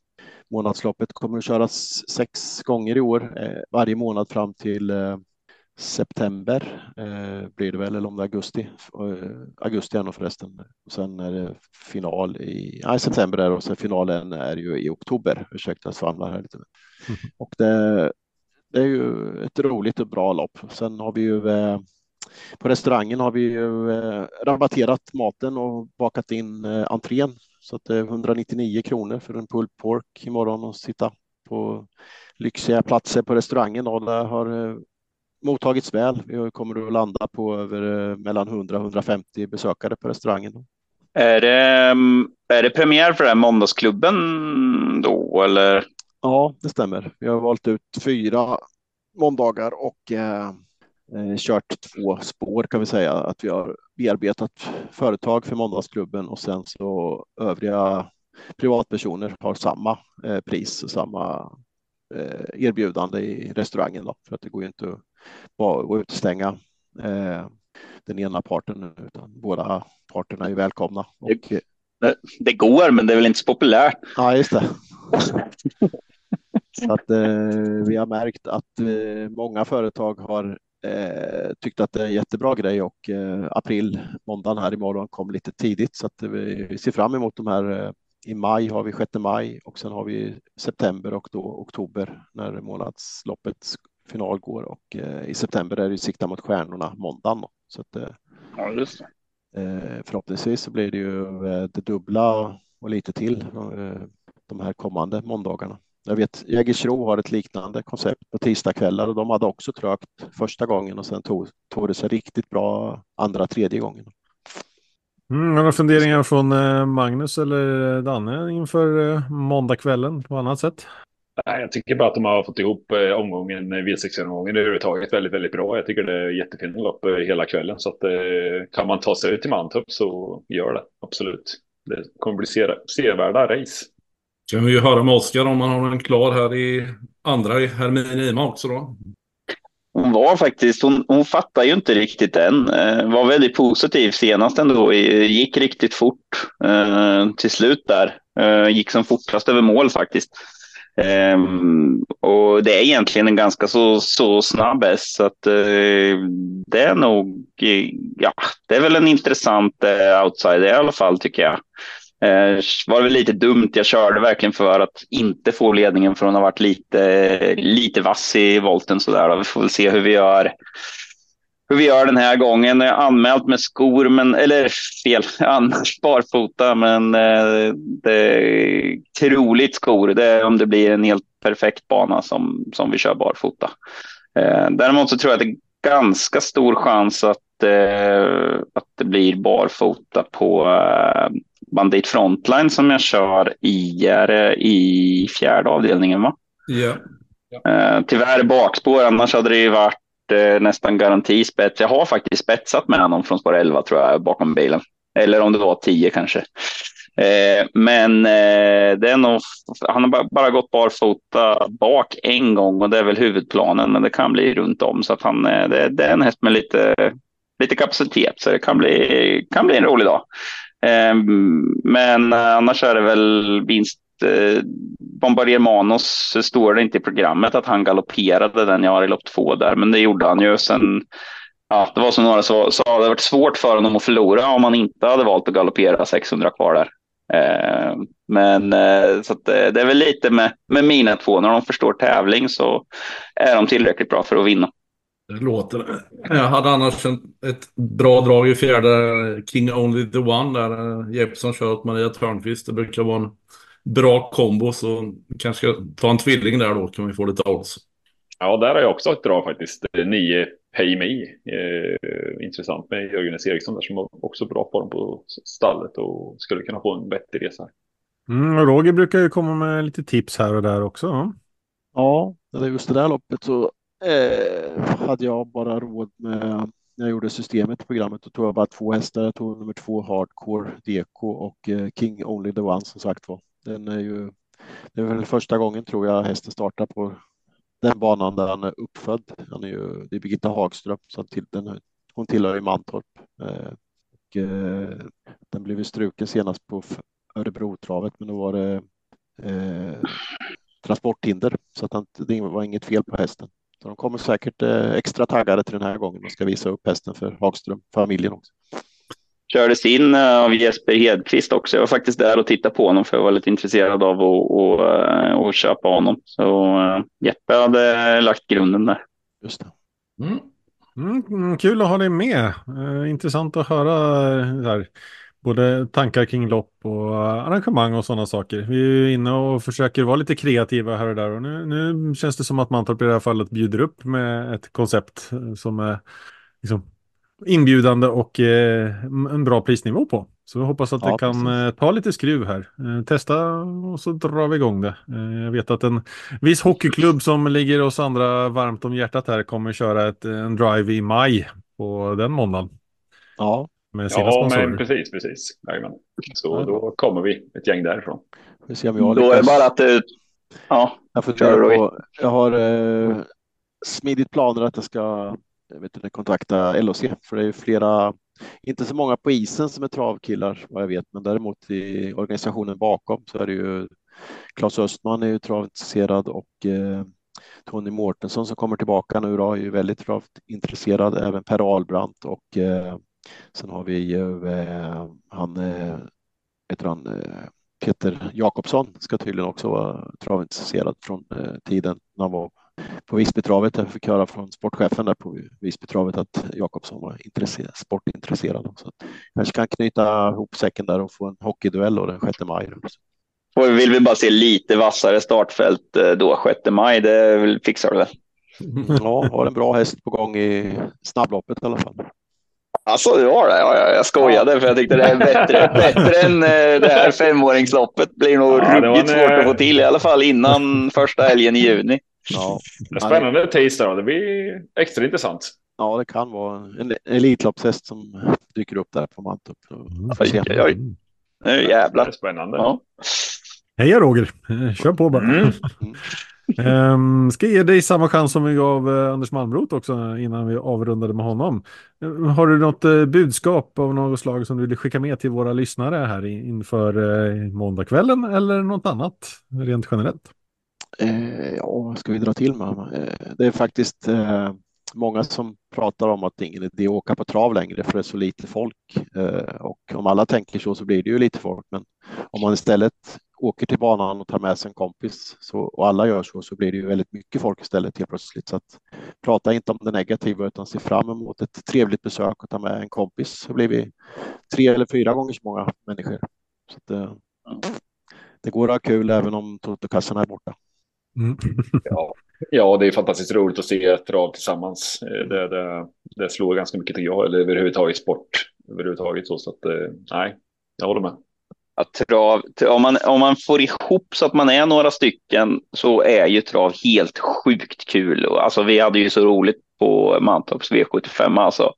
G: månadsloppet kommer att köras 6 gånger i år, varje månad fram till september blir det väl, eller om det är augusti. Augusti är nog förresten. Och sen är det final i september är det, och sen finalen är ju i oktober. Ursäkta, jag svamlar här lite. Och det är ju ett roligt och bra lopp. Sen har vi ju på restaurangen har vi ju rabatterat maten och bakat in entrén. Så att det är 199 kronor för en pulled pork imorgon och sitta på lyxiga platser på restaurangen. Och det har mottagits väl. Vi kommer att landa på över mellan 100 och 150 besökare på restaurangen.
F: Är det premiär för den här måndagsklubben då, eller?
G: Ja, det stämmer. Vi har valt ut 4 måndagar och kört 2 spår, kan vi säga. Att vi har bearbetat företag för måndagsklubben, och sen så övriga privatpersoner har samma pris och samma erbjudande i restaurangen då, för att det går ju inte att bara utestänga den ena parten, utan båda parterna är välkomna. Och
F: det går, men det är väl inte så populärt.
G: ja, just det. Så att vi har märkt att många företag har tyckt att det är en jättebra grej, och måndagen här imorgon kom lite tidigt, så att vi ser fram emot de här. I maj har vi 6 maj, och sen har vi september och då oktober när månadsloppets final går, och i september är det sikta mot stjärnorna måndagen. Så att,
F: ja, just
G: det. Förhoppningsvis så blir det ju det dubbla och lite till de här kommande måndagarna. Jag vet Jägersro har ett liknande koncept på tisdagskvällar, och de hade också trögt första gången, och sen tog det sig riktigt bra andra, tredje gången.
B: Några funderingar från Magnus eller Danne inför måndagskvällen på annat sätt?
C: Nej, jag tycker bara att de har fått ihop omgången, V6-omgången överhuvudtaget väldigt, väldigt bra. Jag tycker det är jättefint lopp hela kvällen, så att kan man ta sig ut till Mantorp så gör det, absolut. Det kommer bli sevärda race.
E: Kan vi ju höra med Oskar om man har en klar här i andra i Hermine Ima också då.
F: Hon var faktiskt, hon fattar ju inte riktigt än. Var väldigt positiv senast ändå. Gick riktigt fort till slut där. Gick som fortast över mål faktiskt. Och det är egentligen en ganska så snabb S, så att det är nog, ja, det är väl en intressant outsider i alla fall, tycker jag. Var väl lite dumt, jag körde verkligen för att inte få ledningen, för hon har varit lite vass i volten sådär. Vi får väl se hur vi gör den här gången. Jag har anmält med skor, annars barfota, men det är troligt skor. Det är om det blir en helt perfekt bana som vi kör barfota. Däremot så tror jag att det är ganska stor chans att det blir barfota på Bandit Frontline som jag kör i 4:e avdelningen, va?
E: Ja.
F: Tyvärr bakspår, annars hade det ju varit nästan garantispets. Jag har faktiskt spetsat med honom från spår 11 tror jag bakom bilen. Eller om det var 10 kanske. Men det är nog, han har bara gått barfota bak en gång, och det är väl huvudplanen, men det kan bli runt om, så att det är en häst med lite kapacitet, så det kan bli en rolig dag. Men annars är det väl vinst. Bombardier Manos står det inte i programmet att han galopperade den jag har i lopp 2 där, men det gjorde han ju. Sen, ja, det var som några sa, det hade varit svårt för honom att förlora om han inte hade valt att galoppera 600 kvar där. Men så att det är väl lite med mina 2, när de förstår tävling så är de tillräckligt bra för att vinna.
E: Det låter. Jag hade annars ett bra drag i 4:e King Only the One där Jeppson kör åt Maria Törnqvist. Det brukar vara en bra kombo, så kanske ska ta en tvilling där, då kan vi få lite odds.
C: Ja, där har jag också ett drag faktiskt. 9 Pay Me. Intressant med Jörgen Eriksson där, som var också bra på dem på stallet och skulle kunna få en vettig resa.
B: Och Roger brukar ju komma med lite tips här och där också.
G: Ja, just det där loppet så hade jag bara råd med, när jag gjorde systemet i programmet, då tog jag bara 2 hästar. Jag tog nummer 2 Hardcore DK och King Only the One, som sagt var. Det är väl första gången tror jag hästen startar på den banan där han är uppfödd. Det är Birgitta Hagström, så hon tillhör i Mantorp. Den blev struken senast på Örebrotravet, men då var det transporthinder, så att det var inget fel på hästen. Så de kommer säkert extra taggade till den här gången och ska visa upp hästen för Hagström-familjen också.
F: Kördes in av Jesper Hedqvist också. Jag var faktiskt där och tittade på honom för jag var lite intresserad av att köpa honom. Så Jeppe hade lagt grunden där.
G: Just det.
B: Kul att ha dig med. Intressant att höra här, både tankar kring lopp och arrangemang och sådana saker. Vi är ju inne och försöker vara lite kreativa här och där. Och nu känns det som att Mantorp i det här fallet bjuder upp med ett koncept som är liksom inbjudande och en bra prisnivå på. Så vi hoppas att det kan ta lite skruv här. Testa och så drar vi igång det. Jag vet att en viss hockeyklubb som ligger oss andra varmt om hjärtat här kommer köra en drive i maj på den måndagen.
G: Ja.
B: Med sina sponsorer.
C: Men precis. Jajamän. Så då kommer vi ett gäng därifrån.
G: Vi ser om jag
F: då är det bara att
G: jag har smidigt planer att jag ska kontakta LOC, för det är ju flera, inte så många på isen som är travkillar vad jag vet, men däremot i organisationen bakom så är det ju Claes Östman är ju travintresserad och Tony Mårtensson som kommer tillbaka nu då är ju väldigt travintresserad, även Per Ahlbrandt och sen har vi ju Peter Jakobsson ska tydligen också vara travintresserad från tiden när han var på Visbytravet. Jag fick höra från sportchefen där på Visbytravet att Jakobsson var sportintresserad. Så kanske kan knyta ihop säcken där och få en hockeyduell då den 6 maj.
F: Och vill vi bara se lite vassare startfält då 6 maj, det fixar du väl?
G: Ja, har en bra häst på gång i snabbloppet i alla fall.
F: Alltså det var det, jag skojade för jag tyckte det är bättre än det här 5-åringsloppet. Blir nog ruggigt svårt att få till i alla fall innan första helgen i juni.
G: Ja.
C: Spännande taste då, det blir extra intressant.
G: Ja, det kan vara en elitloppshäst som dyker upp där på Mantorp.
F: Nu jävlar.
C: Det är spännande.
F: Ja.
B: Hej Roger, kör på bara. Ska ge dig samma chans som vi gav Anders Malmroth också innan vi avrundade med honom. Har du något budskap av något slag som du vill skicka med till våra lyssnare här inför måndagskvällen eller något annat rent generellt?
G: Vad ska vi dra till med? Det är faktiskt många som pratar om att det är ingen idé att åka på trav längre för det är så lite folk. Och om alla tänker så blir det ju lite folk. Men om man istället åker till banan och tar med sig en kompis och alla gör så blir det ju väldigt mycket folk istället helt plötsligt. Så att prata inte om det negativa utan se fram emot ett trevligt besök och ta med en kompis. Så blir vi 3 eller 4 gånger så många människor. Så att, det går att ha kul även om totokassorna är borta.
C: Ja, det är fantastiskt roligt att se ett trav tillsammans. Det slår ganska mycket till jag, eller överhuvudtaget sport. Överhuvudtaget så att nej, jag håller med.
F: Trav, om man får ihop så att man är några stycken så är ju trav helt sjukt kul. Alltså, vi hade ju så roligt på Mantorps V75 alltså.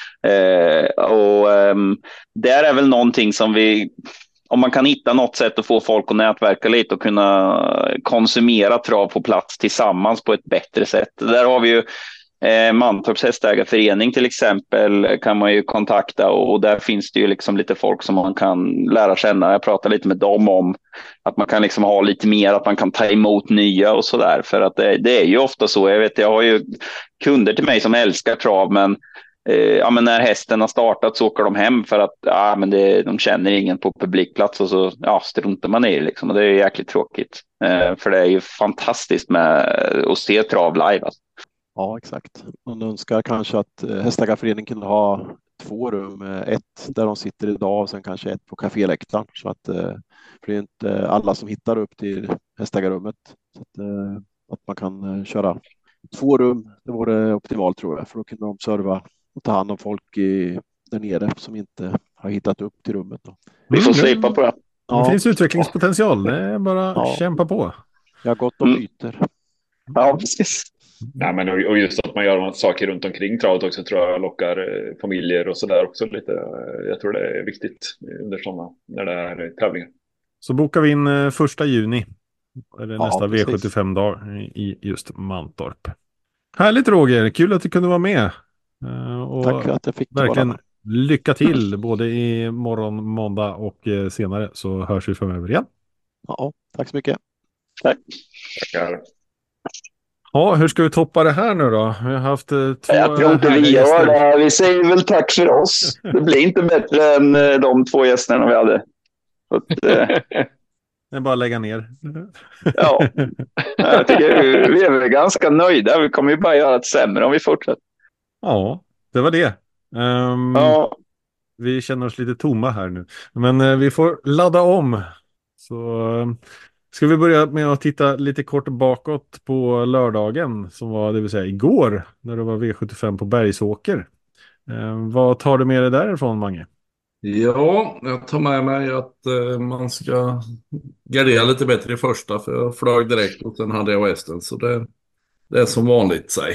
F: Där är väl någonting som om man kan hitta något sätt att få folk att nätverka lite och kunna konsumera trav på plats tillsammans på ett bättre sätt. Där har vi ju Mantorps hästägarförening till exempel kan man ju kontakta och där finns det ju liksom lite folk som man kan lära känna. Jag pratar lite med dem om att man kan liksom ha lite mer, att man kan ta emot nya och sådär. För att det är ju ofta så, jag har ju kunder till mig som älskar trav men men när hästen har startat så åker de hem för att de känner ingen på publikplats och så struntar man i det liksom. Och det är jäkligt tråkigt. För det är ju fantastiskt med att se trav live alltså.
G: Ja, exakt. Man önskar kanske att hästägarföreningen kunde ha 2 rum. Ett där de sitter idag och sen kanske ett på kaféläktaren. Så att det är inte alla som hittar upp till hästägarrummet. Så att man kan köra 2 rum. Det vore optimalt tror jag. För då kunde de serva och ta hand om folk där nere som inte har hittat upp till rummet. Då.
F: Vi får slipa på det.
B: Det finns utvecklingspotential. Det är bara att kämpa på.
G: Jag har gått och byter.
F: Ja, precis.
C: Nej, men och just att man gör saker runt omkring travet också tror jag lockar familjer och sådär också lite. Jag tror det är viktigt under sådana när det är tävlingar.
B: Så bokar vi in 1 juni. Eller nästa
G: precis.
B: V75-dag i just Mantorp. Härligt Roger, kul att du kunde vara med. Och
G: tack för att jag fick
B: verkligen
G: vara.
B: lycka till både i morgon, måndag och senare så hörs vi framöver igen.
G: Ja, tack så mycket.
F: Tack.
C: Tackar.
B: Ja, hur ska vi toppa det här nu då? Vi har haft 2
F: Jag tror inte vi gör det. Vi säger väl tack för oss. Det blir inte bättre än de 2 gästerna vi hade. Så att,
B: Det är bara att lägga ner.
F: ja, jag tycker vi är väl ganska nöjda. Vi kommer ju bara göra det sämre om vi fortsätter.
B: Ja, det var det.
F: Ja,
B: Vi känner oss lite tomma här nu. Men vi får ladda om. Så ska vi börja med att titta lite kort bakåt på lördagen som var, det vill säga igår, när det var V75 på Bergsåker. Vad tar du med dig därifrån, Mange?
E: Ja, jag tar med mig att man ska gardera lite bättre i första, för jag flög direkt och sen hade jag Western, så det är som vanligt säg.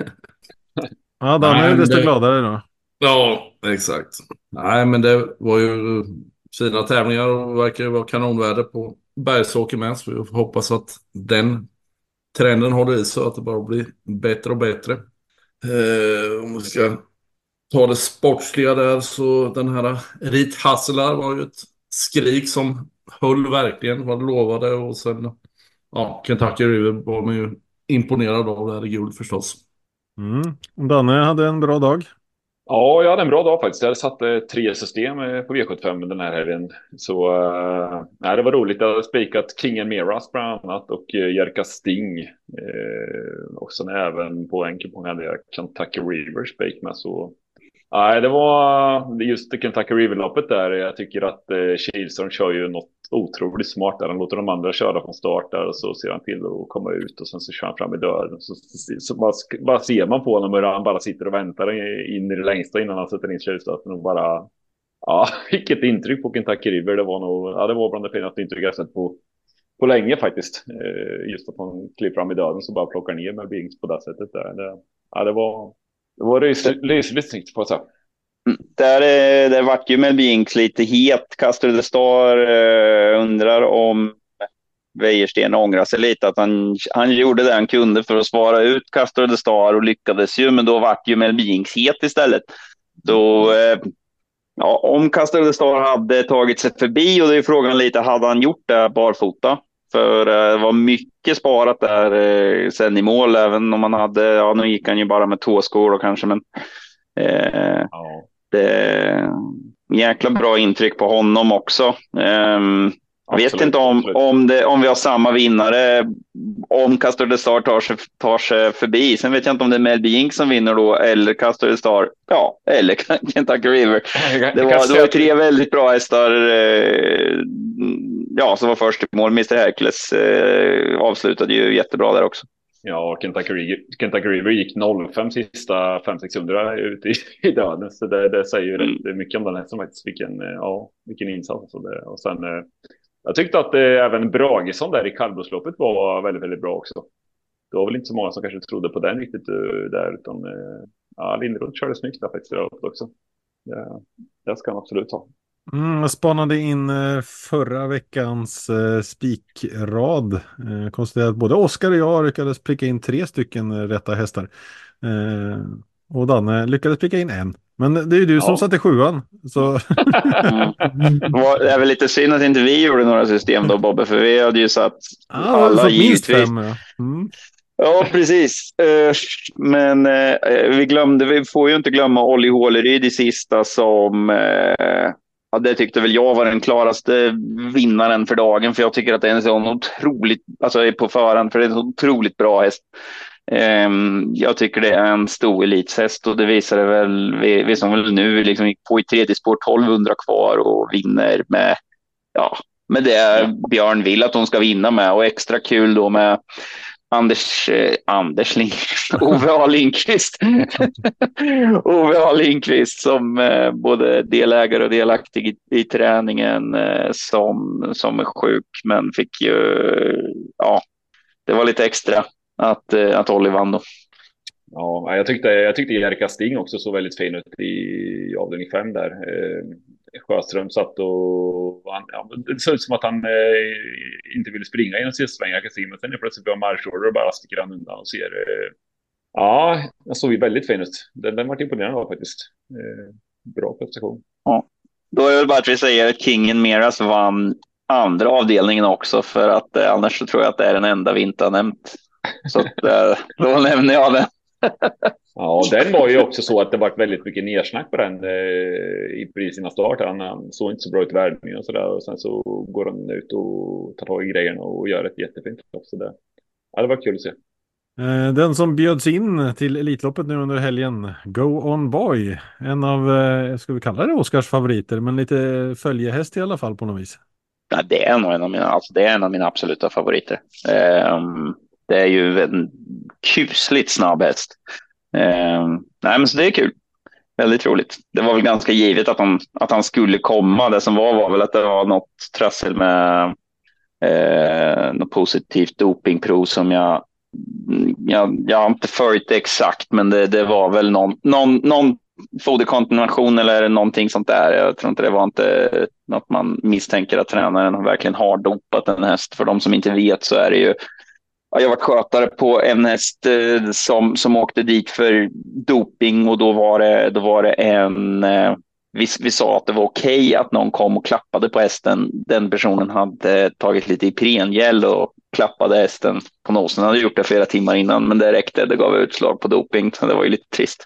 B: Ja, Danne är desto gladare då.
E: Ja, exakt. Nej, men det var ju fina tävlingar och verkar ju vara kanonvärde på Bergsåker med, så vi får hoppas att den trenden håller i så att det bara blir bättre och bättre. Om vi ska ta det sportsliga där, så den här Rit Hassler var ju ett skrik som höll verkligen vad det lovade, och sen Kentucky River var man ju imponerad av, det här guld förstås.
B: Danne hade en bra dag.
C: Ja, jag hade en bra dag faktiskt. Jag satte 3 system på V75 den här helgen. Så det var roligt. Jag hade spikat King and Miras bland annat och Jerka Sting. Och sen även på en kupong hade jag Kentucky River spik med. Så nej, det var just det Kentucky River-loppet där. Jag tycker att Kihlström kör ju något otroligt smart där. Han låter de andra köra från start där och så ser han till att komma ut och sen så kör han fram i dörren. Så bara ser man på honom hur han bara sitter och väntar in i det längsta innan han sätter in tjuvstarten och bara... Ja, vilket intryck på Kentucky River. Det var nog, det var bland det finaste intryck jag sett på länge faktiskt. Just att han kliver fram i dörren så bara plockar ner med Bings på det sättet där. Det var rysligt snyggt på att säga.
F: det vart ju med Binks lite het. Castor de Star undrar om Wäjersten ångrar sig lite. Att han gjorde det han kunde för att svara ut Castor de Star och lyckades ju. Men då vart ju med Binks het istället. Då... om Castor de Star hade tagit sig förbi, och det är frågan lite, hade han gjort det barfota? För det var mycket sparat där sen i mål, även om man hade, nu gick han ju bara med tåskor då kanske, men det jäkla bra intryck på honom också. Jag vet inte om vi har samma vinnare om Castor de Star tar sig förbi. Sen vet jag inte om det är Melby Inc som vinner då, eller Castor de Star, eller Kentucky River. Det var 3 väldigt bra hästar som var först i mål. Mr. Hercules avslutade ju jättebra där också.
C: Ja, Kentucky River gick 0,5 sista 500-600 ute i döden. Så det säger ju rätt mycket om den här som faktiskt vilken insats. Och sen jag tyckte att även Bragesson där i kallblodsloppet var väldigt, väldigt bra också. Det var väl inte så många som kanske trodde på den riktigt där, utan Lindroth körde snyggt där faktiskt också. Det ska han absolut ha.
B: Jag spanade in förra veckans spikrad. Konstaterade att både Oskar och jag lyckades pricka in 3 stycken rätta hästar. Och Danne lyckades pricka in 1. Men det är ju du som satte 7:an. Så.
F: Det är väl lite synd att inte vi gjorde några system då, Bobbe. För vi hade ju satt alla givetvis. 5, Ja, precis. Men vi får ju inte glömma Olli Håleryd i sista som... det tyckte väl jag var den klaraste vinnaren för dagen. För jag tycker att det är en sån otroligt... Alltså på förhand, för det är en så otroligt bra häst. Jag tycker det är en stor elitshäst, och det visar det väl vi som väl nu liksom gick på i 3:e spår 1200 kvar och vinner med det Björn vill att hon ska vinna med, och extra kul då med Ove A. Lindqvist Ove A. Lindqvist som både delägare och delaktig i träningen som är sjuk, men fick ju det var lite extra att Olli vann då.
C: Ja, jag tyckte Jerka Sting också så väldigt fin ut i avdelning 5 där. Sjöström satt och det såg ut som att han inte ville springa genom sista svängen. Jag kan se, men sen är plötsligt blir marschorder och bara sticker han undan och ser. Jag såg ju väldigt fin ut. Den var imponerande av faktiskt. Bra prestation.
F: Ja, då är det väl bara att vi säger att King and Miras vann andra avdelningen också, för att annars så tror jag att det är den enda vi inte har nämnt. Så att, då nämner jag det.
C: Ja, den var ju också så att det var väldigt mycket nersnack på den i sina start. Han såg inte så bra ut i värmningen och sådär. Och sen så går han ut och tar tag i grejerna och gör ett jättefint lopp. Så det var kul att se.
B: Den som bjöds in till Elitloppet nu under helgen, Go On Boy. En av, ska vi kalla det Oskars favoriter, men lite följehäst i alla fall på något vis.
F: Ja, det är nog en av mina absoluta favoriter. Det är ju en kusligt snabb häst. Nej, men så det är kul. Väldigt roligt. Det var väl ganska givet att han skulle komma. Det som var väl att det var något trassel med något positivt dopingprov som jag har inte följt det exakt, men det var väl någon foderkontamination eller någonting sånt där. Jag tror inte det var något man misstänker att tränaren verkligen har dopat en häst. För de som inte vet så är det ju, jag var skötare på en häst som åkte dit för doping, och då var det en vi sa att det var okej att någon kom och klappade på hästen. Den personen hade tagit lite Ipren-gel och klappade hästen på nosen. Han hade gjort det flera timmar innan, men det räckte. Det gav utslag på doping, så det var ju lite trist.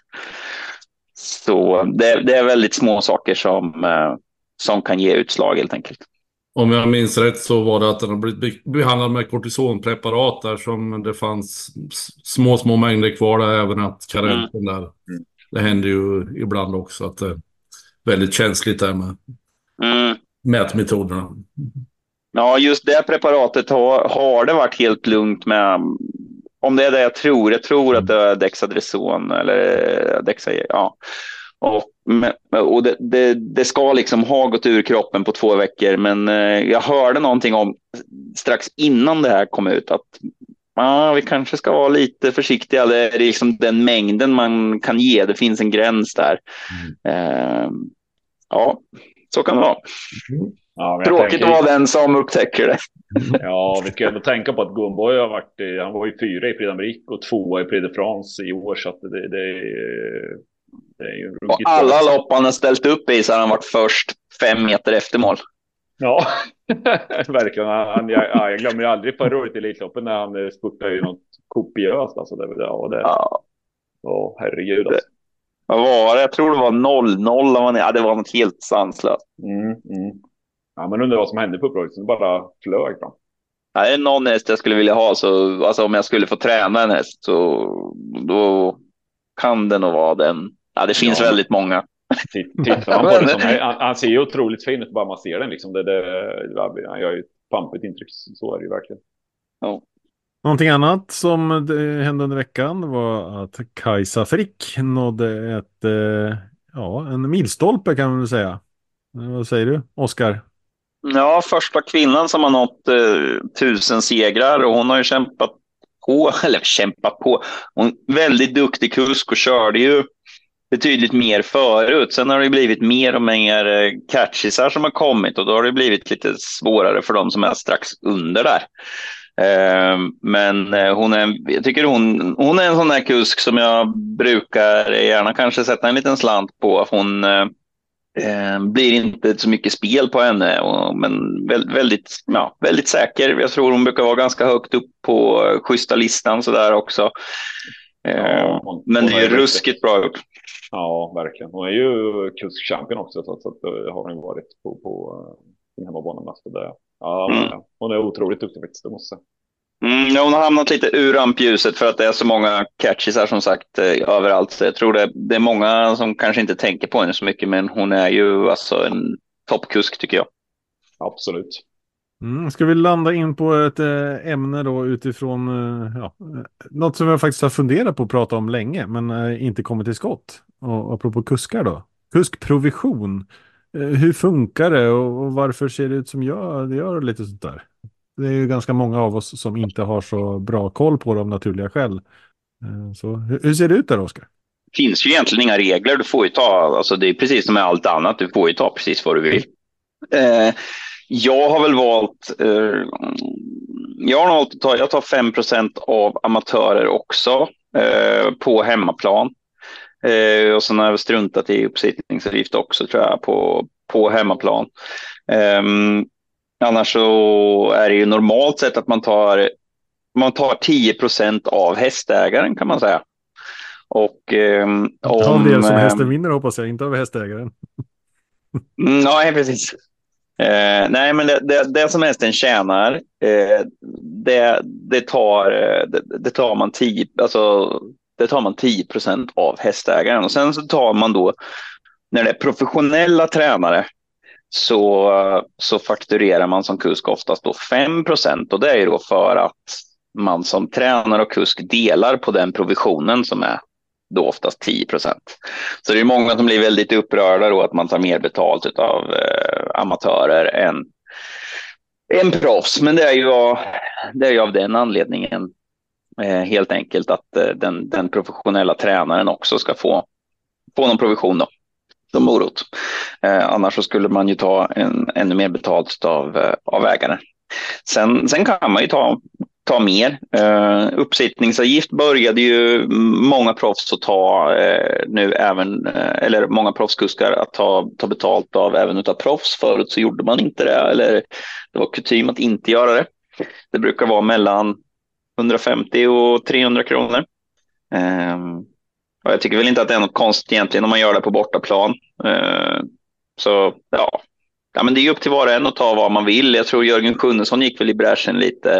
F: Så det är väldigt små saker som kan ge utslag helt enkelt.
E: Om jag minns rätt så var det att den har blivit behandlad med kortisonpreparat där som det fanns små mängder kvar där, även att karensen där. Det händer ju ibland också att det är väldigt känsligt där med mätmetoderna.
F: Ja, just det preparatet har det varit helt lugnt med. Om det är det jag tror att det är Dexadreson eller ja. Och det ska liksom ha gått ur kroppen på 2 veckor, men jag hörde någonting om strax innan det här kom ut att vi kanske ska vara lite försiktiga. Det är liksom den mängden man kan ge, det finns en gräns där. Ja, så kan det vara.
C: Ja,
F: tråkigt att vara den som upptäcker det.
C: Ja, vi ska ändå tänka på att Gumboy han var ju 4 i Prix d'Amérique och 2 i Prix de France i år, så att det är ju
F: och alla lopp han har ställt upp i så har han varit först 5 meter efter mål.
C: Ja, verkligen. Jag glömmer aldrig förra året i Elitloppen när han spurtade ju något kopiöst. Alltså herregud. Alltså.
F: Vad var det? Jag tror det var 0-0. Ja, det var något helt sanslöst.
C: Ja, men undrar vad som hände på uppdraget. Det bara flög fram.
F: Ja, det är någon häst jag skulle vilja ha. Så, alltså, om jag skulle få träna en häst så då kan det nog vara den. Ja, det finns väldigt många.
C: Tittar man på det han ser ju otroligt fin ut bara man ser den liksom. Han gör ju ett pampigt intryck, så är det ju verkligen.
F: Ja.
B: Någonting annat som hände under veckan var att Kajsa Frick nådde en milstolpe kan man väl säga. Vad säger du, Oskar?
F: Ja, första kvinnan som har nått 1000 segrar, och hon har ju kämpat på. Hon är väldigt duktig kusk och körde ju betydligt mer förut. Sen har det blivit mer och mer catchisar som har kommit, och då har det blivit lite svårare för dem som är strax under där. Men jag tycker hon är en sån där kusk som jag brukar gärna kanske sätta en liten slant på. Hon blir inte så mycket spel på henne, men väldigt säker. Jag tror hon brukar vara ganska högt upp på schyssta listan så där också. Men det är ruskigt bra gjort.
C: Ja, verkligen. Hon är ju kuskchampion också, så att har hon varit på den hemmabanan mest. Hon är otroligt duktig faktiskt, det måste jag säga.
F: Hon har hamnat lite ur rampljuset för att det är så många catches här som sagt överallt. Så jag tror det är många som kanske inte tänker på henne så mycket, men hon är ju alltså en toppkusk tycker jag.
C: Absolut.
B: Ska vi landa in på ett ämne då utifrån något som jag faktiskt har funderat på att prata om länge men inte kommit till skott. Och apropå kuskar då. Kuskprovision. Hur funkar det och varför ser det ut som det gör lite sånt där? Det är ju ganska många av oss som inte har så bra koll på de naturliga skäl. Så hur ser det ut där, Oskar?
F: Det finns ju egentligen inga regler. Du får ju ta, det är precis som med allt annat. Du får ju ta precis vad du vill. Jag har väl valt jag tar 5% av amatörer också på hemmaplan. Och sen har jag struntat i uppsittningsavgift också tror jag på hemmaplan. Annars så är det ju normalt sett att man tar man tar 10% av hästägaren kan man säga. Och
B: av det som hästen vinner hoppas jag, inte av hästägaren.
F: Nej, precis. Nej, men det som hästen tjänar, det tar man 10% av hästägaren. Och sen så tar man då, när det är professionella tränare, så fakturerar man som kusk oftast då 5%. Och det är ju då för att man som tränare och kusk delar på den provisionen som är då oftast 10%. Så det är många som blir väldigt upprörda då att man tar mer betalt av amatörer än proffs. Men det är ju av den anledningen helt enkelt att den professionella tränaren också ska få någon provision då, som morot. Annars så skulle man ju ta ännu mer betalt av ägaren. Sen kan man ju ta mer. Uppsittningsavgift började ju många proffs att ta nu även, eller många proffskuskar att ta betalt av även utav proffs. Förut så gjorde man inte det, eller det var kutym att inte göra det. Det brukar vara mellan 150 och 300 kronor. Och jag tycker väl inte att det är något konstigt egentligen om man gör det på bortaplan. Så ja, men det är upp till var och en att ta vad man vill. Jag tror Jörgen Sjunnesson gick väl i bräschen lite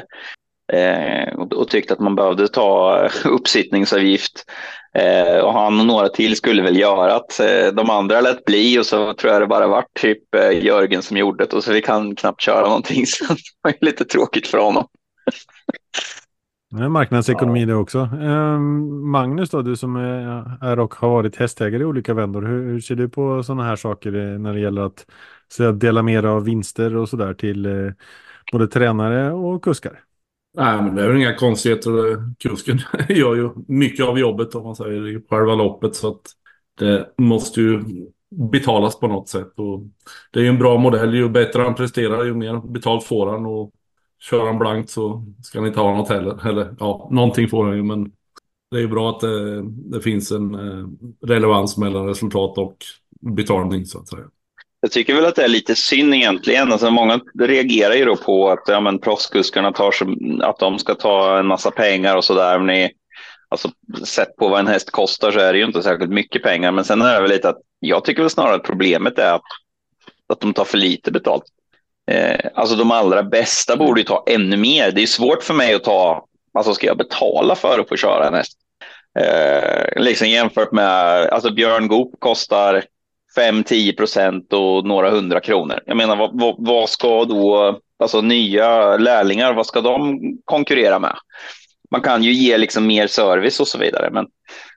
F: och tyckte att man behövde ta uppsittningsavgift. Och han och några till skulle väl göra att de andra lät bli, och så tror jag det bara var typ Jörgen som gjorde det, och så vi kan knappt köra någonting, så det var lite tråkigt för honom.
B: Marknadsekonomi det också. Magnus då, du som är och har varit hästägare i olika vändor, hur ser du på sådana här saker när det gäller att dela mer av vinster och sådär till både tränare och kuskar?
E: Nej, men det är väl inga konstigheter. Kusken gör ju mycket av jobbet om man säger i själva loppet, så att det måste ju betalas på något sätt. Och det är ju en bra modell. Ju bättre han presterar, ju mer betalt får han, och kör han blankt så ska han inte ha något heller. Eller ja, någonting får han ju, men det är ju bra att det finns en relevans mellan resultat och betalning så att säga.
F: Jag tycker väl att det är lite synd egentligen. Alltså många reagerar ju då på att proffskuskarna att de ska ta en massa pengar och sådär. Men alltså, sett på vad en häst kostar så är det ju inte särskilt mycket pengar. Men sen är det väl lite att jag tycker väl snarare att problemet är att de tar för lite betalt. Alltså de allra bästa borde ju ta ännu mer. Det är svårt för mig att ska jag betala för att få köra en häst? Liksom jämfört med, alltså Björn Goop kostar 5-10% och några 100 kronor. Jag menar, vad ska då, alltså nya lärlingar, vad ska de konkurrera med? Man kan ju ge liksom mer service och så vidare, men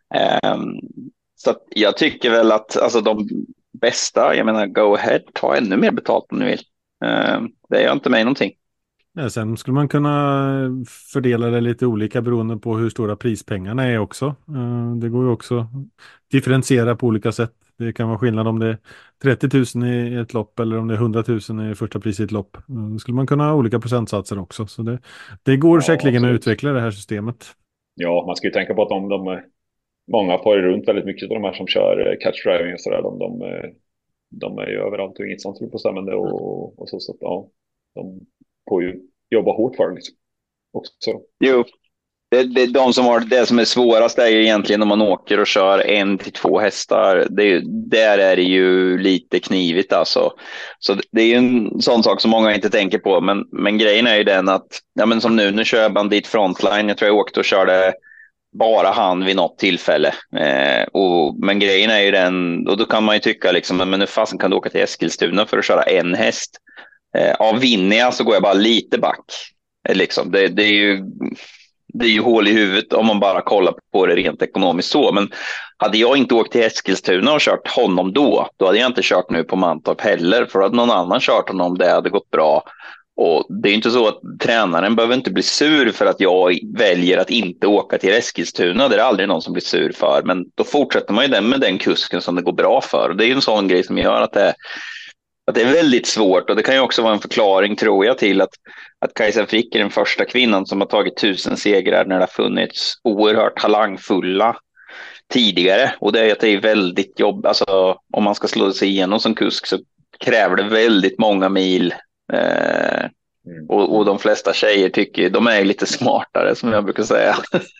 F: så att jag tycker väl att alltså de bästa, jag menar, go ahead, ta ännu mer betalt om ni vill. Det gör inte mig någonting.
B: Ja, sen skulle man kunna fördela det lite olika beroende på hur stora prispengarna är också. Det går ju också att differentiera på olika sätt. Det kan vara skillnad om det är 30 000 i ett lopp eller om det är 100 000 i första pris i ett lopp. Då skulle man kunna ha olika procentsatser också. Så det går säkerligen att utveckla det här systemet.
C: Ja, man ska ju tänka på att många får runt väldigt mycket av de här som kör catch driving och sådär. De är ju överallt och inget sånt på stämmande och så att ja, de får ju jobba hårt för det liksom. Också.
F: Jo, de som har det som är svårast är ju egentligen om man åker och kör 1 till 2 hästar. Där är det ju lite knivigt alltså. Så det är ju en sån sak som många inte tänker på. Men grejen är ju den att, ja men som nu kör jag Bandit Frontline. Jag tror jag åkte och körde bara han vid något tillfälle. Men grejen är ju den, och då kan man ju tycka liksom, men nu fasen kan du åka till Eskilstuna för att köra en häst. Vinner jag så går jag bara lite back. Liksom. Det är ju hål i huvudet om man bara kollar på det rent ekonomiskt så. Men hade jag inte åkt till Eskilstuna och kört honom då hade jag inte kört nu på Mantorp heller, för att någon annan kört honom, det hade gått bra. Och det är inte så att tränaren behöver inte bli sur för att jag väljer att inte åka till Eskilstuna. Det är aldrig någon som blir sur för. Men då fortsätter man ju med den kusken som det går bra för. Och det är ju en sån grej som gör att det är väldigt svårt. Och det kan ju också vara en förklaring, tror jag, till att Kajsa Frick är den första kvinnan som har tagit 1000 segrar när det har funnits oerhört talangfulla tidigare. Och det är att det är väldigt jobb. Alltså om man ska slå sig igenom som kusk så kräver det väldigt många mil Och de flesta tjejer tycker de är lite smartare, som jag brukar säga.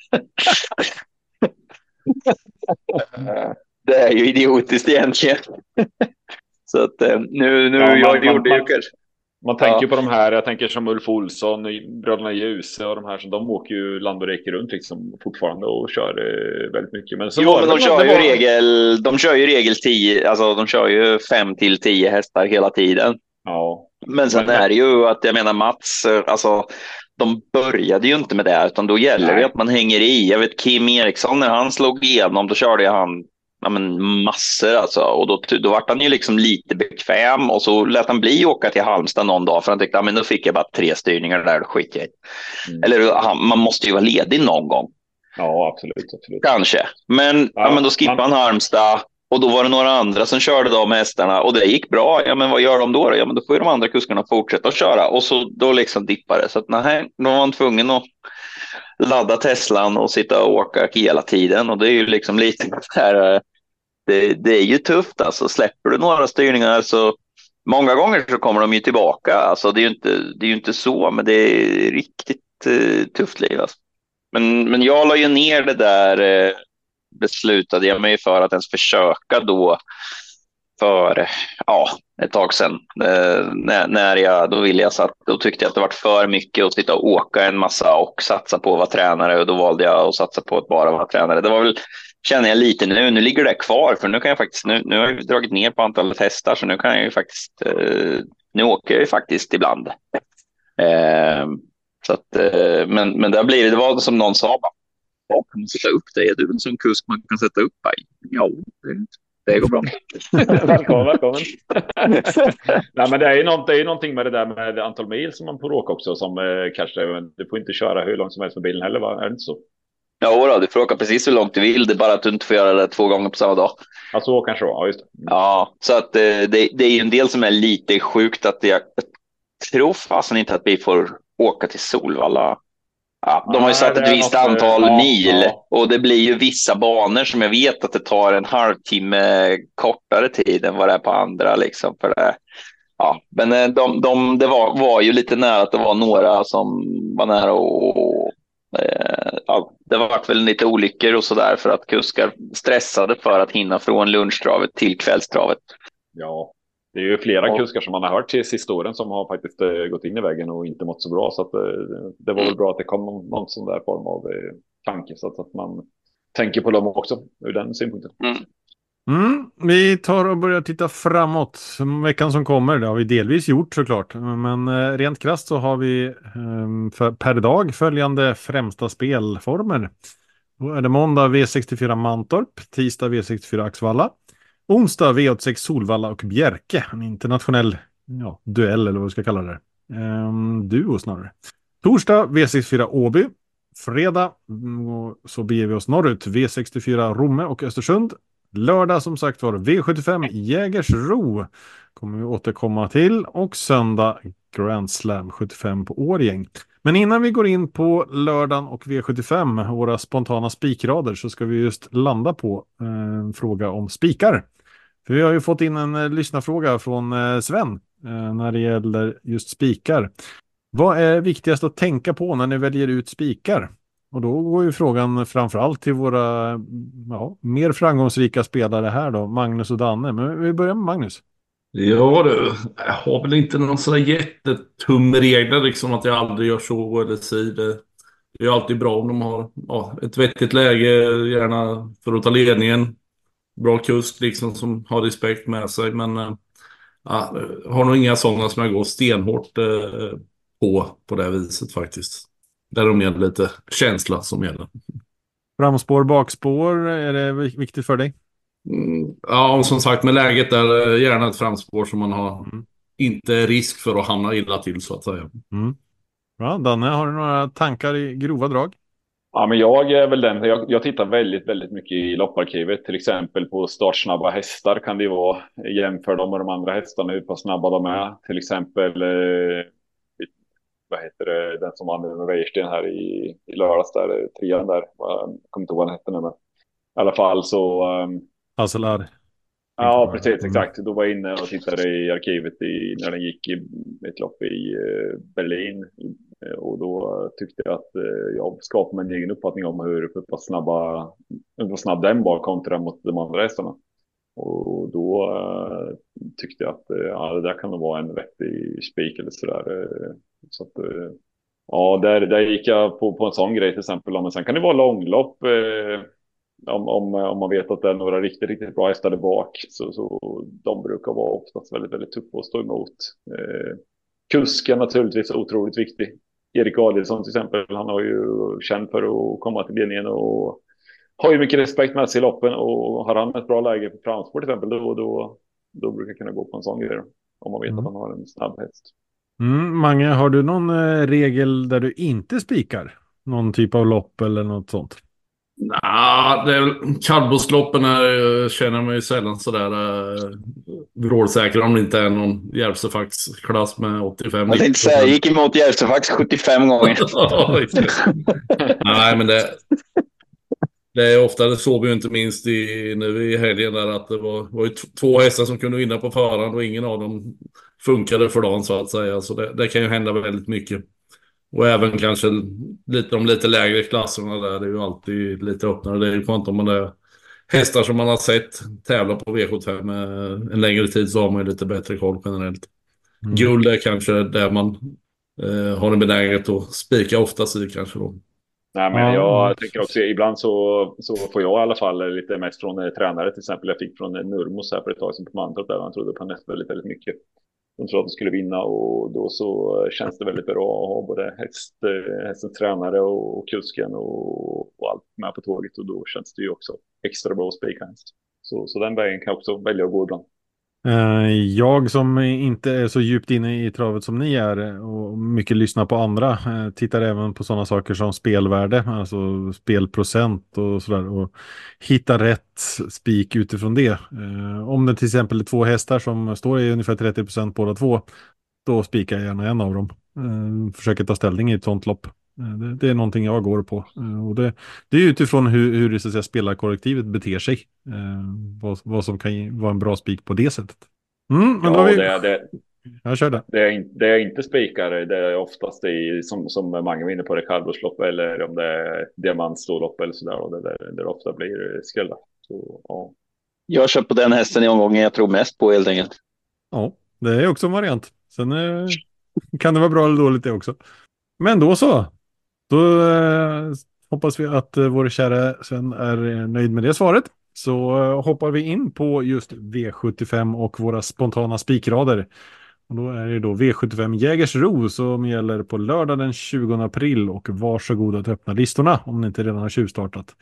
F: Det är ju idiotiskt egentligen. Så att jag gjorde ju kanske.
C: Man tänker på de här, jag tänker som Ulf Olsson, bröderna Ljuse och de här, som de åker ju land och rike runt liksom fortfarande och kör väldigt mycket. Men så
F: men de kör ju regel 10, alltså de kör ju 5 till 10 hästar hela tiden.
C: Ja.
F: Men sen är det ju att, jag menar, Mats, alltså de började ju inte med det, utan då gäller det att man hänger i. Jag vet Kim Eriksson, när han slog igenom, då körde han massor alltså. Och då var han ju liksom lite bekväm, och så lät han bli åka till Halmstad någon dag, för han tyckte men då fick jag bara 3 styrningar där, skit i. Eller man måste ju vara ledig någon gång.
C: Ja, absolut.
F: Kanske. Men då skippade han Halmstad, och då var det några andra som körde de hästarna, och det gick bra. Ja, men vad gör de då? Ja, men då får ju de andra kuskarna fortsätta att köra, och så då liksom dippade det. Så att nej, då var han tvungen att ladda Teslan och sitta och åka hela tiden, och det är ju liksom lite här. Det är ju tufft alltså. Släpper du några styrningar så många gånger så kommer de ju tillbaka. Alltså det är ju inte så, men det är riktigt tufft liv alltså. Men jag la ju ner det där, beslutade jag mig för att ens försöka då för ett tag sedan, då tyckte jag att det var för mycket att sitta och åka en massa och satsa på att vara tränare, och då valde jag att satsa på att bara vara tränare. Det var väl, känner jag lite nu ligger det kvar, för nu kan jag faktiskt, nu har jag dragit ner på antalet hästar, så nu kan jag ju faktiskt, nu åker jag ju faktiskt ibland. Så att, men det var som någon sa, kan man sätta upp det? Är du en sån kusk man kan sätta upp? Ja, det går bra.
C: Välkommen. Nej, men det är ju någonting med det där med antal mil som man får åka också, som kanske, du får inte köra hur långt som helst med bilen heller, va? Är det inte så?
F: Ja, du får åka precis hur långt du vill, det är bara att du inte får göra det 2 gånger på samma dag.
C: Ja, så kanske då, ja just det.
F: Ja, så att det är ju en del som är lite sjukt, att jag tror fasen inte att vi får åka till Solvalla. Ja, de har ju satt ett visst antal mil, och det blir ju vissa banor som jag vet att det tar en halvtimme kortare tid än vad det är på andra liksom, för det. Ja, men det var ju lite nära att det var några som var nära, och det var väl lite olyckor och sådär, för att kuskar stressade för att hinna från lunchtravet till kvällstravet.
C: Ja, det är ju flera kuskar som man har hört till sista åren som har faktiskt gått in i vägen och inte mått så bra, så att det var väl bra att det kom någon sån där form av tanke, så att man tänker på dem också ur den synpunkten.
B: Vi tar och börjar titta framåt. Veckan som kommer, det har vi delvis gjort såklart. Men rent krasst så har vi per dag följande främsta spelformer. Då är det måndag V64 Mantorp, tisdag V64 Axvalla, onsdag V86 Solvalla och Bjerke. En internationell duell, eller vad vi ska kalla det. Duo snarare. Torsdag V64 Åby. Fredag så beger vi oss norrut. V64 Romme och Östersund. Lördag som sagt var V75 Jägersro kommer vi återkomma till, och söndag Grand Slam 75 på Årjäng. Men innan vi går in på lördagen och V75, våra spontana spikrader, så ska vi just landa på en fråga om spikar. För vi har ju fått in en lyssnarfråga från Sven när det gäller just spikar. Vad är viktigast att tänka på när ni väljer ut spikar? Och då går ju frågan framförallt till våra mer framgångsrika spelare här då, Magnus och Danne. Men vi börjar med Magnus.
E: Ja du, jag har väl inte någon sån där jättetumregler liksom, att jag aldrig gör så eller så. Det är alltid bra om de har ett vettigt läge, gärna för att ta ledningen. Bra kusk liksom, som har respekt med sig, men har nog inga sådana som jag går stenhårt på det viset faktiskt. Där de är lite känsla som gäller.
B: Framspår, bakspår, är det viktigt för dig?
E: Ja, och som sagt med läget där, gärna ett framspår som man har inte risk för att hamna illa till, så att säga.
B: Bra, Danne, har du några tankar i grova drag?
C: Ja, men jag är väl den. Jag tittar väldigt, väldigt mycket i lopparkivet. Till exempel på startsnabba hästar kan det vara. Jämför dem med de andra hästarna, hur pass snabba de är. Till exempel, vad heter det, den som vann med Weirsten här i lördags där, 3:an där. Jag kommer inte ihåg vad den hette nu, men i alla fall så...
B: Hasselar.
C: Ja, precis, exakt. Då var jag inne och tittade i arkivet när den gick i ett lopp i Berlin. Och då tyckte jag att jag skapade mig en egen uppfattning om hur pass snabb den var kontra mot de andra hästarna. Och då tyckte jag att det där kan nog vara en vettig spik eller sådär. Så att, ja, där gick jag på en sån grej till exempel. Men sen kan det vara långlopp. Om man vet att det är några riktigt bra hästar där bak, så de brukar vara oftast väldigt, väldigt tuffa att stå emot. Kusken naturligtvis är otroligt viktig. Erik Adielsson till exempel, han har ju känt för att komma till ledningen och har ju mycket respekt med sig i loppen, och har han ett bra läge på framspår till exempel, då brukar jag kunna gå på en sån grej om man vet att han har en snabb häst.
B: Mange, har du någon regel där du inte spikar? Någon typ av lopp eller något sånt?
E: Nej, det är väl kallblodsloppen känner man ju sällan sådär vrålsäker om det inte är någon Järvsöfax-klass med 85.
F: Jag tänkte säga, jag gick emot Järvsöfax 75 gånger.
E: Nej, men det är ofta, det såg vi ju inte minst nu i helgen där, att det var ju 2 hästar som kunde vinna på förhand och ingen av dem funkade för dagen så att säga. Så det kan ju hända väldigt mycket. Och även kanske de lite lägre klasserna där, det är ju alltid lite öppnare. Det är ju skönt om man är hästar som man har sett tävla på V75 en längre tid, så har man ju lite bättre koll generellt. Guld är kanske där man har en benägenhet att spika oftast i kanske då.
C: Nej, men jag tänker också, ibland så får jag i alla fall lite mest från tränare till exempel. Jag fick från Nurmos här för ett tag sedan på Mantorp, där han trodde på näst väldigt, väldigt mycket. De trodde att de skulle vinna, och då så känns det väldigt bra att ha både hästens tränare och kusken och allt med på tåget, och då känns det ju också extra bra att spika häst. Så den vägen kan jag också välja att gå ibland.
B: Jag som inte är så djupt inne i travet som ni är och mycket lyssnar på andra, tittar även på sådana saker som spelvärde, alltså spelprocent och sådär, och hittar rätt spik utifrån det. Om det till exempel är 2 hästar som står i ungefär 30% båda 2, då spikar jag gärna en av dem. Försöker ta ställning i ett sånt lopp. Det är någonting jag går på. Och det är utifrån hur det så att säga, spelarkollektivet beter sig. Vad som kan vara en bra spik på det sättet. Men
C: ja,
B: då vi...
C: jag kör det. Det är inte spikar. Det är oftast som många var inne på, det kallblodslopp eller om det är diamantstorlopp eller sådär. Och där det ofta blir skrällar. Så, ja.
F: Jag kör på den hästen i omgången jag tror mest på helt enkelt.
B: Ja, det är också en variant. Sen kan det vara bra eller dåligt det också. Men då så. Då hoppas vi att vår kära Sven är nöjd med det svaret. Så hoppar vi in på just V75 och våra spontana spikrader. Och då är det då V75 Jägersro som gäller på lördag den 20 april. Och varsågod att öppna listorna om ni inte redan har tjuvstartat.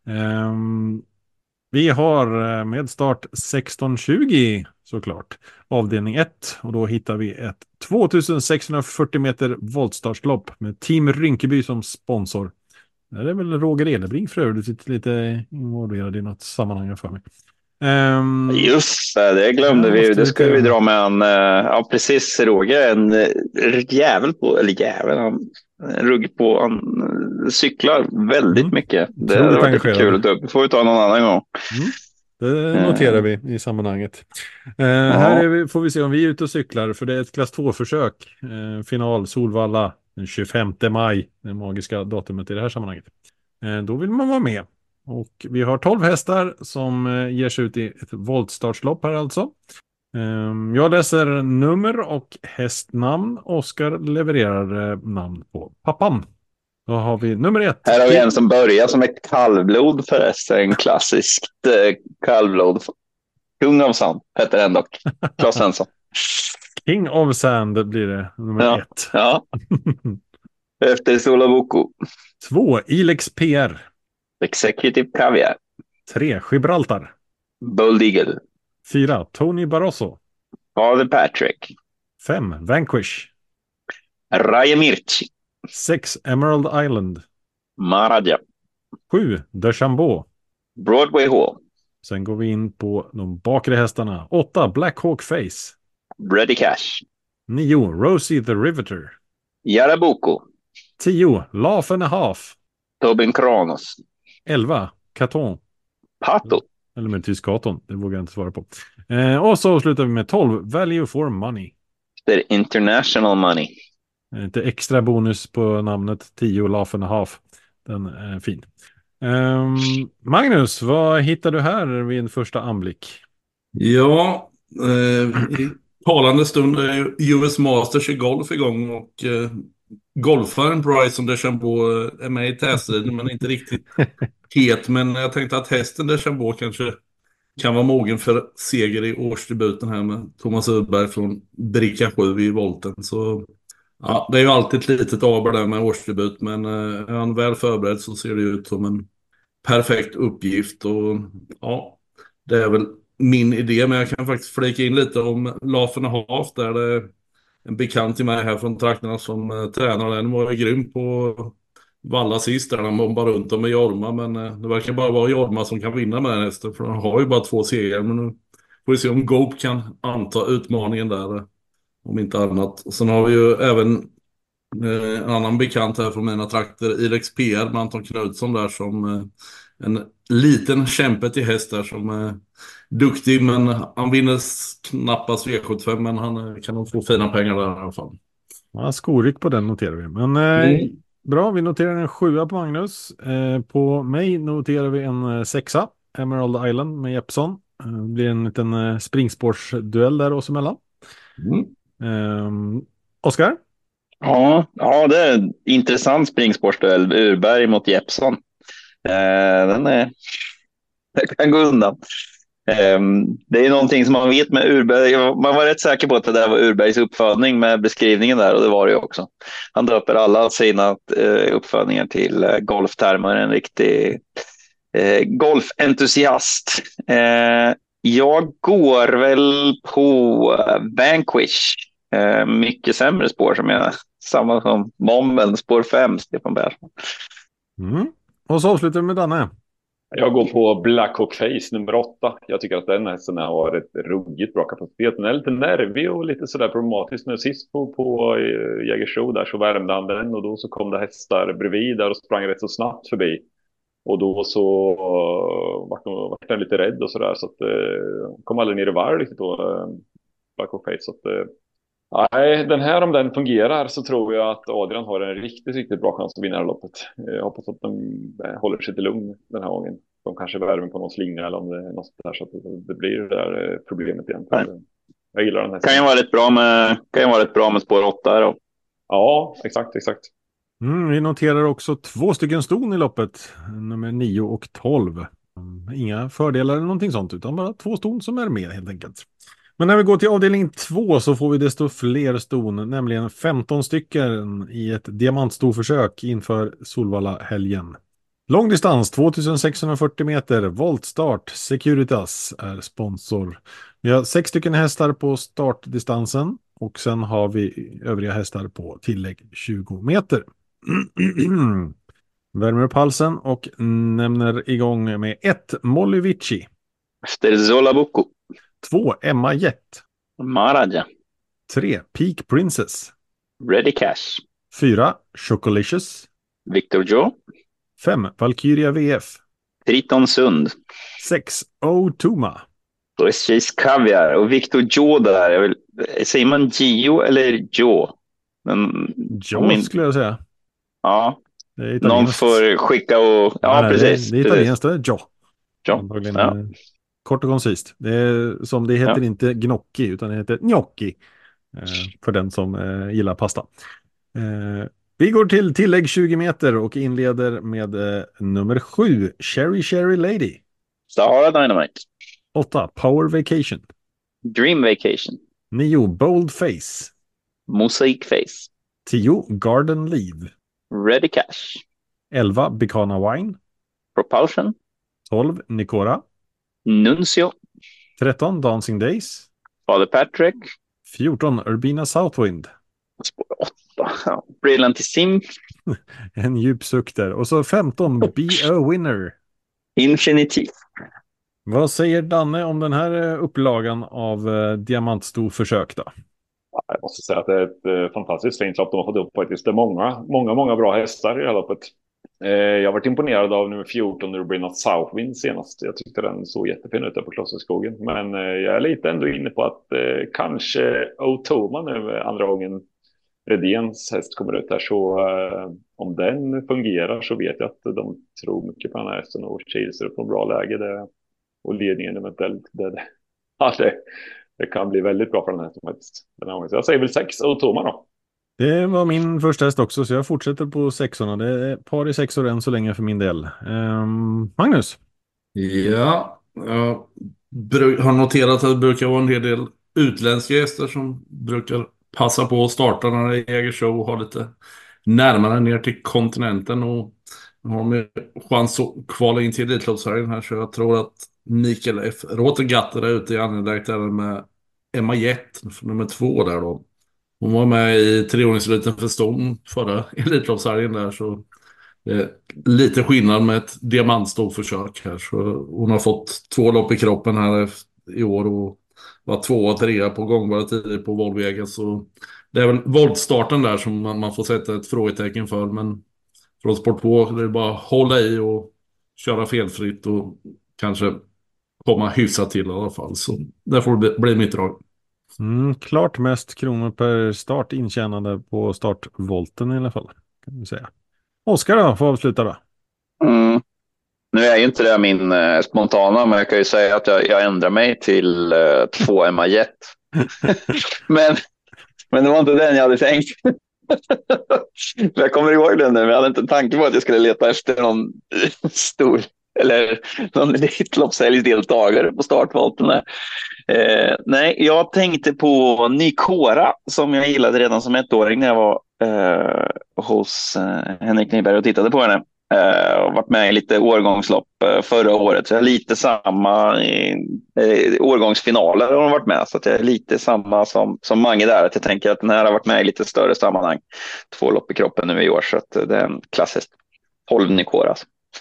B: Vi har med start 16:20 såklart. Avdelning 1. Och då hittar vi ett 2640 meter voltstartslopp med Team Rinkeby som sponsor. Det är väl Roger Elebring för övrigt lite involverad i något sammanhang för mig.
F: Just det glömde vi. Det skulle vi dra med en, ja precis, Roger, en jävel på, eller jävel, han rugg på, han cyklar väldigt mycket. Det hade varit kul att får vi ta någon annan gång.
B: Det noterar vi i sammanhanget. Här får vi se om vi är ute och cyklar, för det är ett klass 2-försök. Final Solvalla den 25 maj, det magiska datumet i det här sammanhanget. Då vill man vara med. Och vi har 12 hästar som ger sig ut i ett voltstartslopp här alltså. Jag läser nummer och hästnamn. Oskar levererar namn på pappan. Då har vi nummer 1.
F: Här har vi en som börjar som ett kallblod förresten. Klassiskt kallblod. Kung of Sand heter den dock. Claes Svensson.
B: King of Sand blir det, nummer 1.
F: Ja. Efter Solaboko.
B: 2. Ilex PR.
F: Executive Caviar.
B: 3. Gibraltar.
F: Bold Eagle.
B: 4. Tony Barroso.
F: Father Patrick.
B: 5. Vanquish.
F: Raja Mirchi.
B: 6. Emerald Island.
F: Maraja.
B: 7. De Chambeau.
F: Broadway Hall.
B: Sen går vi in på de bakre hästarna. 8. Black Hawk Face.
F: Ready Cash.
B: 9. Rosie the Riveter.
F: Jarabuco.
B: 10. Laugh and a Half.
F: Tobin Kronos.
B: 11. Caton.
F: Pato.
B: Eller med Tyskaton, det vågar jag inte svara på. Och så avslutar vi med 12, Value for Money.
F: Det är international money.
B: Lite extra bonus på namnet 10, Laugh and a Half. Den är fin. Magnus, vad hittar du här vid en första anblick?
E: Ja, i talande stund är ju US Masters i golf igång och golfaren Bryson DeChambeau är med i tästriden men inte riktigt het. Men jag tänkte att hästen DeChambeau kanske kan vara mogen för seger i årsdebuten här med Thomas Urberg från Bricka 7 i volten. Så ja, det är ju alltid ett litet aber där med årsdebut, men är han väl förberedd så ser det ut som en perfekt uppgift. Och ja, det är väl min idé, men jag kan faktiskt flika in lite om Lafen och Haf där det är en bekant till mig här från trakterna som tränar. Den var ju grym på Valla sist där han bombar runt om med Jorma, men det verkar bara vara Jorma som kan vinna med den hästen, för han har ju bara 2 segrar. Men nu får vi se om Goop kan anta utmaningen där, om inte annat. Och sen har vi ju även en annan bekant här från mina trakter, Ilex PR med Anton Knutsson där, som en liten kämpe till häst där som är duktig, men han vinner knappast V75, men han kan nog få fina pengar där i alla fall.
B: Ja, skoryck på den noterar vi. Men bra, vi noterar en 7 på Magnus. På mig noterar vi en 6, Emerald Island med Jeppson. Det blir en liten springspårsduell där oss emellan. Oskar?
F: Ja, det är en intressant springspårsduell. Urberg mot Jeppson. Den kan gå undan. Det är någonting som man vet med Urberg. Man var rätt säker på att det där var Urbergs uppfödning med beskrivningen där, och det var det ju också. Han döper alla sina uppfödningar till golftermer, en riktig golfentusiast. Jag går väl på Vanquish. Mycket sämre spår som jag samma som Bomben, spår 5, Stefan Persson.
B: Och så avslutar vi med Danne.
C: Jag går på Black Hawk Face nummer 8. Jag tycker att den hästen har ett ruggigt bra kapacitet. Den är lite nervig och lite sådär problematisk. Nu sist på Jägersro där så värmde han den, och då så kom det hästar bredvid där och sprang rätt så snabbt förbi. Och då så vart den lite rädd och sådär, så att kom aldrig ner i varv riktigt då, Black Hawk Face. Så att nej, den här, om den fungerar så tror jag att Adrian har en riktigt bra chans att vinna det loppet. Jag hoppas att de håller sig till lugn den här gången. De kanske värmer på någon slinga eller om det är något där, så att det blir det där problemet igen. Jag gillar den här.
F: Kan ju vara rätt bra med spår 8 då.
C: Ja, exakt.
B: Vi noterar också 2 stycken ston i loppet, nummer 9 och 12. Inga fördelar eller någonting sånt, utan bara 2 ston som är med helt enkelt. Men när vi går till avdelning 2 så får vi desto fler ston, nämligen 15 stycken i ett diamantstorförsök inför Solvalla-helgen. Långdistans 2640 meter, voltstart, Securitas är sponsor. Vi har 6 stycken hästar på startdistansen och sen har vi övriga hästar på tillägg 20 meter. Värmer upp halsen och nämner igång med 1 Molly Vici.
F: Efter Zola Bocco.
B: 2 Emma Jett.
F: Maraja.
B: 3 Peak Princess.
F: Ready Cash.
B: 4 Chocolicious.
F: Victor Joe.
B: 5 Valkyria VF.
F: Triton Sund.
B: 6 O'Tuma.
F: Chase Caviar och Victor Joe där. Säger man Gio eller Joe?
B: Joe skulle jag säga.
F: Ja.
B: Någon
F: någon får skicka och... Ja,
B: nej,
F: precis.
B: Det är italienskt, det är Joe.
F: Ja.
B: Kort och koncist. Det är, som det heter inte gnocchi utan det heter gnocchi. För den som gillar pasta. Vi går till tillägg 20 meter och inleder med nummer 7, Cherry Lady.
F: Sahara Dynamite.
B: 8 Power Vacation.
F: Dream Vacation.
B: 9 Bold Face.
F: Mosaic Face.
B: 10 Garden Leave.
F: Ready Cash.
B: 11 Bicana Wine.
F: Propulsion.
B: 12 Nicora.
F: Nuncio.
B: 13 Dancing Days.
F: Father Patrick.
B: 14 Urbina Southwind.
F: Spår 8. Brilliantissime.
B: En djup suck där. Och så 15 Be a Winner.
F: Infinity.
B: Vad säger Danne om den här upplagan av diamantstorförsök då?
C: Jag måste säga att det är ett fantastiskt fint lopp de har fått upp faktiskt. Det är många bra hästar i det här loppet. Jag har varit imponerad av nummer 14 Rubrina Southwind senast. Jag tyckte den såg jättefin ut där på Klosterskogen. Men jag är lite ändå inne på att kanske Otoma nu andra gången Redéns häst kommer ut här. Så om den fungerar så vet jag att de tror mycket på den här hästen och Kilser på en bra läge. Och ledningen eventuellt. Det kan bli väldigt bra för den här hästen faktiskt. Så jag säger väl 6 Otoma då.
B: Det var min första häst också, så jag fortsätter på 6:orna. Det är par i 6:or än så länge för min del. Magnus?
E: Ja, jag har noterat att det brukar vara en hel del utländska gäster som brukar passa på att starta när det äger show och ha lite närmare ner till kontinenten. Och har de ju chans att kvala in till Elitloppsserien här, så jag tror att Mikael F. Rotegatter är ute i angeläget även med Emma Jett, nummer 2 där då. Hon var med i treåringseliten för Stone förra Elitloppsserien där, så det är lite skillnad med ett diamantståförsök här. Så hon har fått 2 lopp i kroppen här i år och var 2 och 3 på gångbara tider på Volvega. Så det är väl voltstarten där som man får sätta ett frågetecken för. Men från Sport 2 det är bara hålla i och köra felfritt och kanske komma hyfsat till i alla fall. Så det får bli mitt drag.
B: Klart mest kronor per start intjänande på startvolten i alla fall, kan vi säga. Oskar då, får avsluta då.
F: Nu är ju inte det min spontana, men jag kan ju säga att jag ändrar mig till 2 Emma Jett. men det var inte den jag hade tänkt. Jag kommer ihåg den nu, men jag hade inte en tanke på att jag skulle leta efter någon stor eller någon Elitloppshelgsdeltagare på startvolten. Nej, jag tänkte på Nykora som jag gillade redan som 1-åring när jag var hos Henrik Nyberg och tittade på henne. Och varit med i lite årgångslopp förra året. Så jag är lite samma årgångsfinaler har hon varit med. Så att jag är lite samma som Mange där. Att jag tänker att den här har varit med i lite större sammanhang. 2 lopp i kroppen nu i år. Så att det är en klassisk 12 Nykora.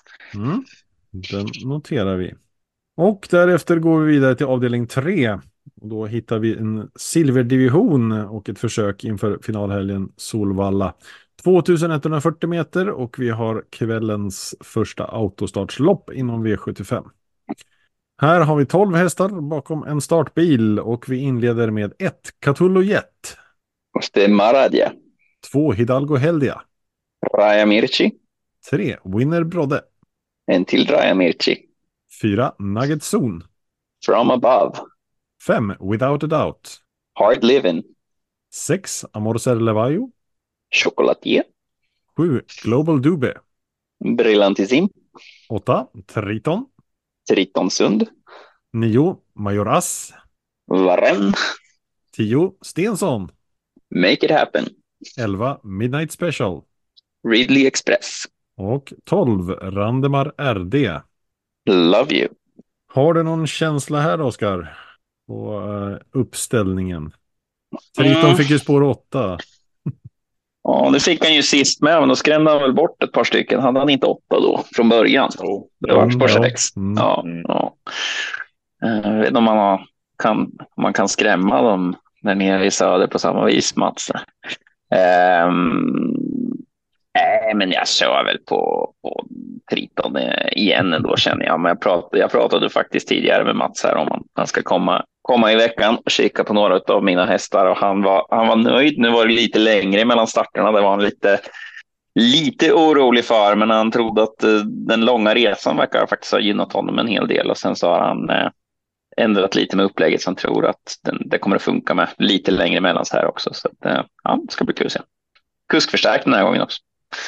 B: Den noterar vi. Och därefter går vi vidare till avdelning 3. Och då hittar vi en silverdivision och ett försök inför finalhelgen Solvalla. 2140 meter och vi har kvällens första autostartslopp inom V75. Här har vi 12 hästar bakom en startbil och vi inleder med 1 Catullo Jet.
F: Det är Maradja.
B: 2 Hidalgo Heldia.
F: Raja Mirchi.
B: 3 Winner Brodde.
F: En till Raja Mirchi.
B: 4 Nugget Zone.
F: From Above.
B: 5 Without a Doubt.
F: Hard Living.
B: 6 Amorcer Levaio.
F: Chocolatier.
B: 7 Global Dube.
F: Brillantissim.
B: 8 Triton.
F: Tritonsund.
B: 9 Majoras.
F: Varenne.
B: 10 Stensson.
F: Make it happen.
B: 11 Midnight Special.
F: Ridley Express.
B: Och 12 Randemar RD.
F: Love you.
B: Har du någon känsla här, Oskar, på uppställningen? Triton fick ju spår 8.
F: Ja, det fick han ju sist med, men då skrämde han väl bort ett par stycken. Hade han inte 8 då från början? Det var spår 6. Ja. Jag vet inte om man kan skrämma dem där nere i söder på samma vis, Mats. Men jag kör väl på Triton igen då, känner jag. Men jag pratade faktiskt tidigare med Mats här om han ska komma i veckan och kika på några av mina hästar. Och han var nöjd. Nu var det lite längre mellan starterna. Det var han lite orolig för. Men han trodde att den långa resan verkar faktiskt ha gynnat honom en hel del. Och sen så har han ändrat lite med upplägget. Så han tror att det kommer att funka med lite längre mellan så här också. Så att, ja, det ska bli kul att se. Kuskförstärkt den här gången också.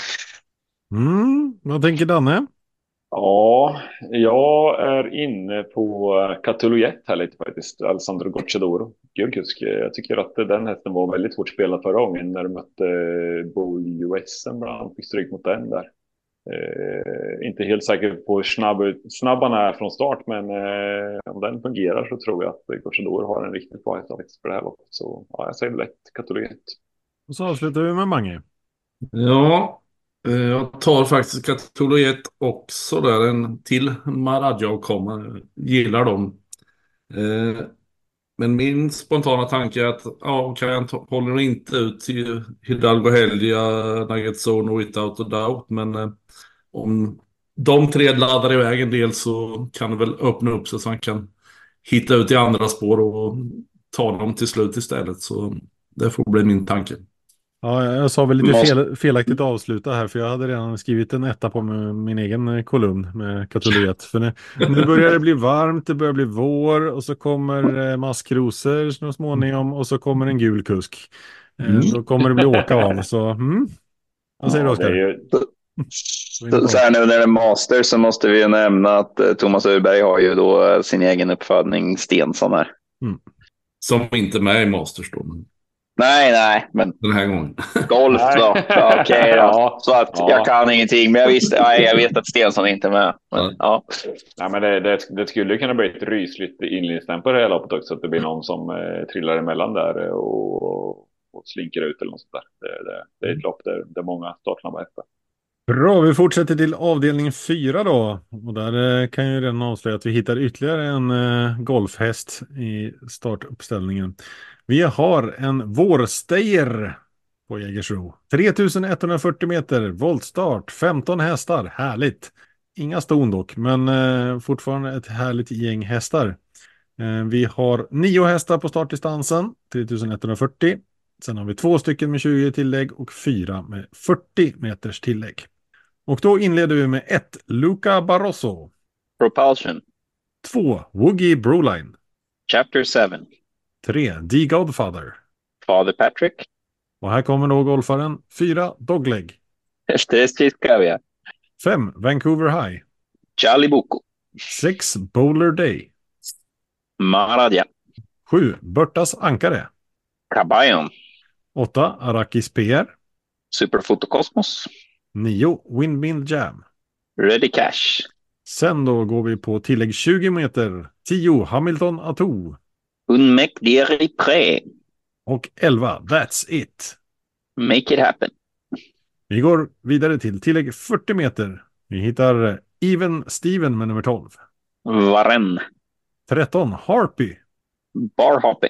B: Vad tänker Danne?
C: Ja, jag är inne på Catullo Jet här lite faktiskt. Alessandro Gocciadoro. Kusk. Jag tycker att den hästen var väldigt hårt spelad förra gången när de mötte Bull USM. Han fick stryk mot den där. Inte helt säker på hur snabb han är från start, men om den fungerar så tror jag att Gocciadoro har en riktigt bra häst för det här loppet. Så ja, jag säger lätt Catullo Jet.
B: Och så avslutar vi med Mange.
E: Ja, jag tar faktiskt Catullo Jet också där, en till Maradja kommer. Gillar dem. Men min spontana tanke är att håller inte ut till Hidalgo Helgia, Nugget Zone och Without a Doubt. Men om de tre laddar iväg en del så kan det väl öppna upp sig så han kan hitta ut i andra spår och ta dem till slut istället. Så det får bli min tanke.
B: Ja, jag sa väl lite felaktigt avsluta här, för jag hade redan skrivit en etta på min egen kolumn med Katuliet. För nu börjar det bli varmt, det börjar bli vår och så kommer maskrosor så småningom och så kommer en gul kusk. Då kommer det bli åka av. Så, vad säger du, Oskar?
F: Så här nu när det är master så måste vi nämna att Thomas Urberg har ju då sin egen uppfödning Stensson här.
E: Som inte är med i Masters då.
F: Nej, men
E: den här gången.
F: Golf då. Okej då. Så att jag kan ingenting, men jag vet att Stensson inte är med. Men, ja.
C: Nej, men det skulle kunna bli ett rysligt inledningstempo på det här loppet också, att det blir någon som trillar emellan där och slinker ut eller något sånt där. Det är ett lopp där många startsnabba hästar.
B: Bra, vi fortsätter till avdelning 4 då. Och där kan jag ju redan avslöja att vi hittar ytterligare en golfhäst i startuppställningen. Vi har en Vårstejer på Jägersro. 3140 meter, voltstart, 15 hästar. Härligt. Inga ston dock, men fortfarande ett härligt gäng hästar. Vi har 9 hästar på startdistansen, 3140. Sen har vi 2 stycken med 20 tillägg och 4 med 40 meters tillägg. Och då inleder vi med 1 Luca Barroso.
F: Propulsion.
B: 2 Woogie Broline.
F: Chapter 7.
B: 3 The Godfather.
F: Father Patrick.
B: Och här kommer då golfaren. 4 Dogleg.
F: Esteskiskavia.
B: 5 Vancouver High.
F: Charlie Boko.
B: 6 Bowler Day.
F: Maradja.
B: 7 Börtas Ankare.
F: Cabayon.
B: 8 Arakis PR.
F: Superfotokosmos.
B: 9 Windmill Jam.
F: Ready Cash.
B: Sen då går vi på tillägg 20 meter. 10 Hamilton Atoo.
F: Unmec Deri Pré.
B: Och 11 That's It.
F: Make it happen.
B: Vi går vidare till tillägg 40 meter. Vi hittar Even Steven med nummer 12.
F: Varen.
B: 13 Harpy.
F: Barhopping.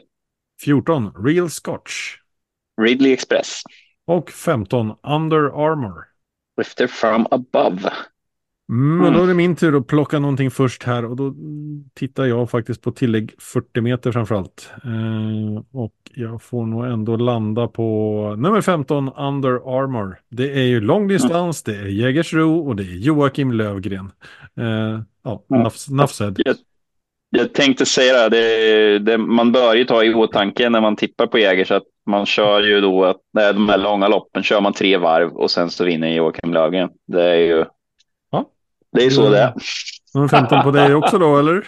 B: 14 Real Scotch.
F: Ridley Express.
B: Och 15 Under Armour.
F: Lifter from above.
B: Och då är det min tur att plocka någonting först här. Och då tittar jag faktiskt på tillägg 40 meter framförallt. Och jag får nog ändå landa på nummer 15 Under Armour. Det är ju långdistans, det är Jägersro och det är Joakim Lövgren. Nafsed.
F: Jag tänkte säga det, man bör ju ta i åtanke när man tippar på Jäger, så att man kör ju då att de här långa loppen kör man 3 varv och sen så vinner Joakim Lövgren. Det är ju det är så det är.
B: Nummer 15 på dig också då, eller?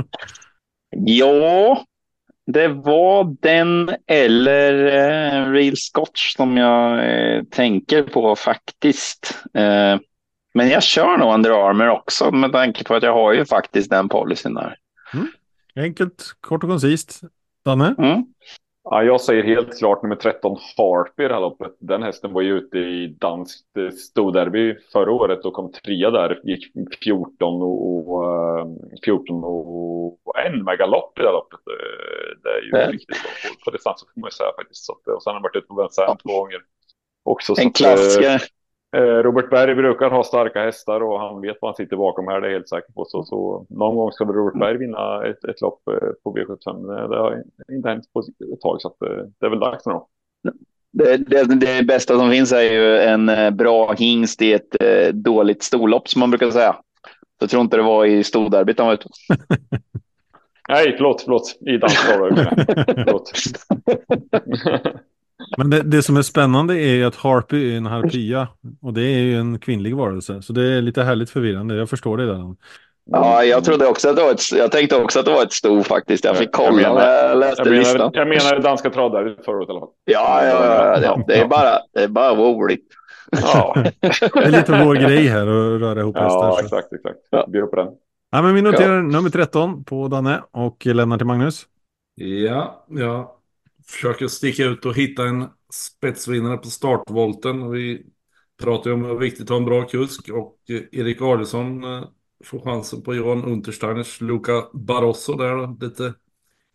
F: Ja, det var den eller Real Scotch som jag tänker på faktiskt. Men jag kör nog Under Armour också med tanke på att jag har ju faktiskt den policyn där.
B: Enkelt, kort och koncist. Danne?
C: Ja, jag säger helt klart nummer 13 Harpy i det här loppet. Den hästen var ju ute i danskt storderby förra året och kom 3 där. Gick 14 och en med galopp i det här loppet. Det är ju riktigt bra på distans, får man ju säga faktiskt. Så, och sen har han varit ute på Vincennes 2 gånger. Också,
F: en klassiker.
C: Robert Berg brukar ha starka hästar och han vet vad han sitter bakom här, det är helt säker på. Så någon gång ska Robert Berg vinna ett lopp på V75. Det har inte hänt på ett tag, så att det är väl dags nu då.
F: Det bästa som finns är ju en bra hingst i ett dåligt storlopp, som man brukar säga. Jag tror inte det var i storderbyt han var ute.
C: Nej, förlåt. I dansdagar. Förlåt.
B: Men det som är spännande är ju att Harpy är en harpia och det är ju en kvinnlig varelse. Så det är lite härligt förvirrande, jag förstår det där.
F: Ja, jag trodde också att det var jag tänkte också att det var ett sto faktiskt. Jag fick kolla när jag läste listan.
C: Jag menar det danska tradare förra året i alla fall.
F: Ja. Det är bara roligt.
C: Ja.
B: Det är lite vår grej här att röra ihop hästar.
C: Ja, exakt. Vi är på den.
B: Ja, men vi noterar nummer 13 på Danne och lämnar till Magnus.
E: Ja, försöker sticka ut och hitta en spetsvinnare på startvolten. Vi pratar ju om hur viktigt att ha en bra kusk, och Erik Adielsson får chansen på Johan Untersteiners Luca Barroso där. Lite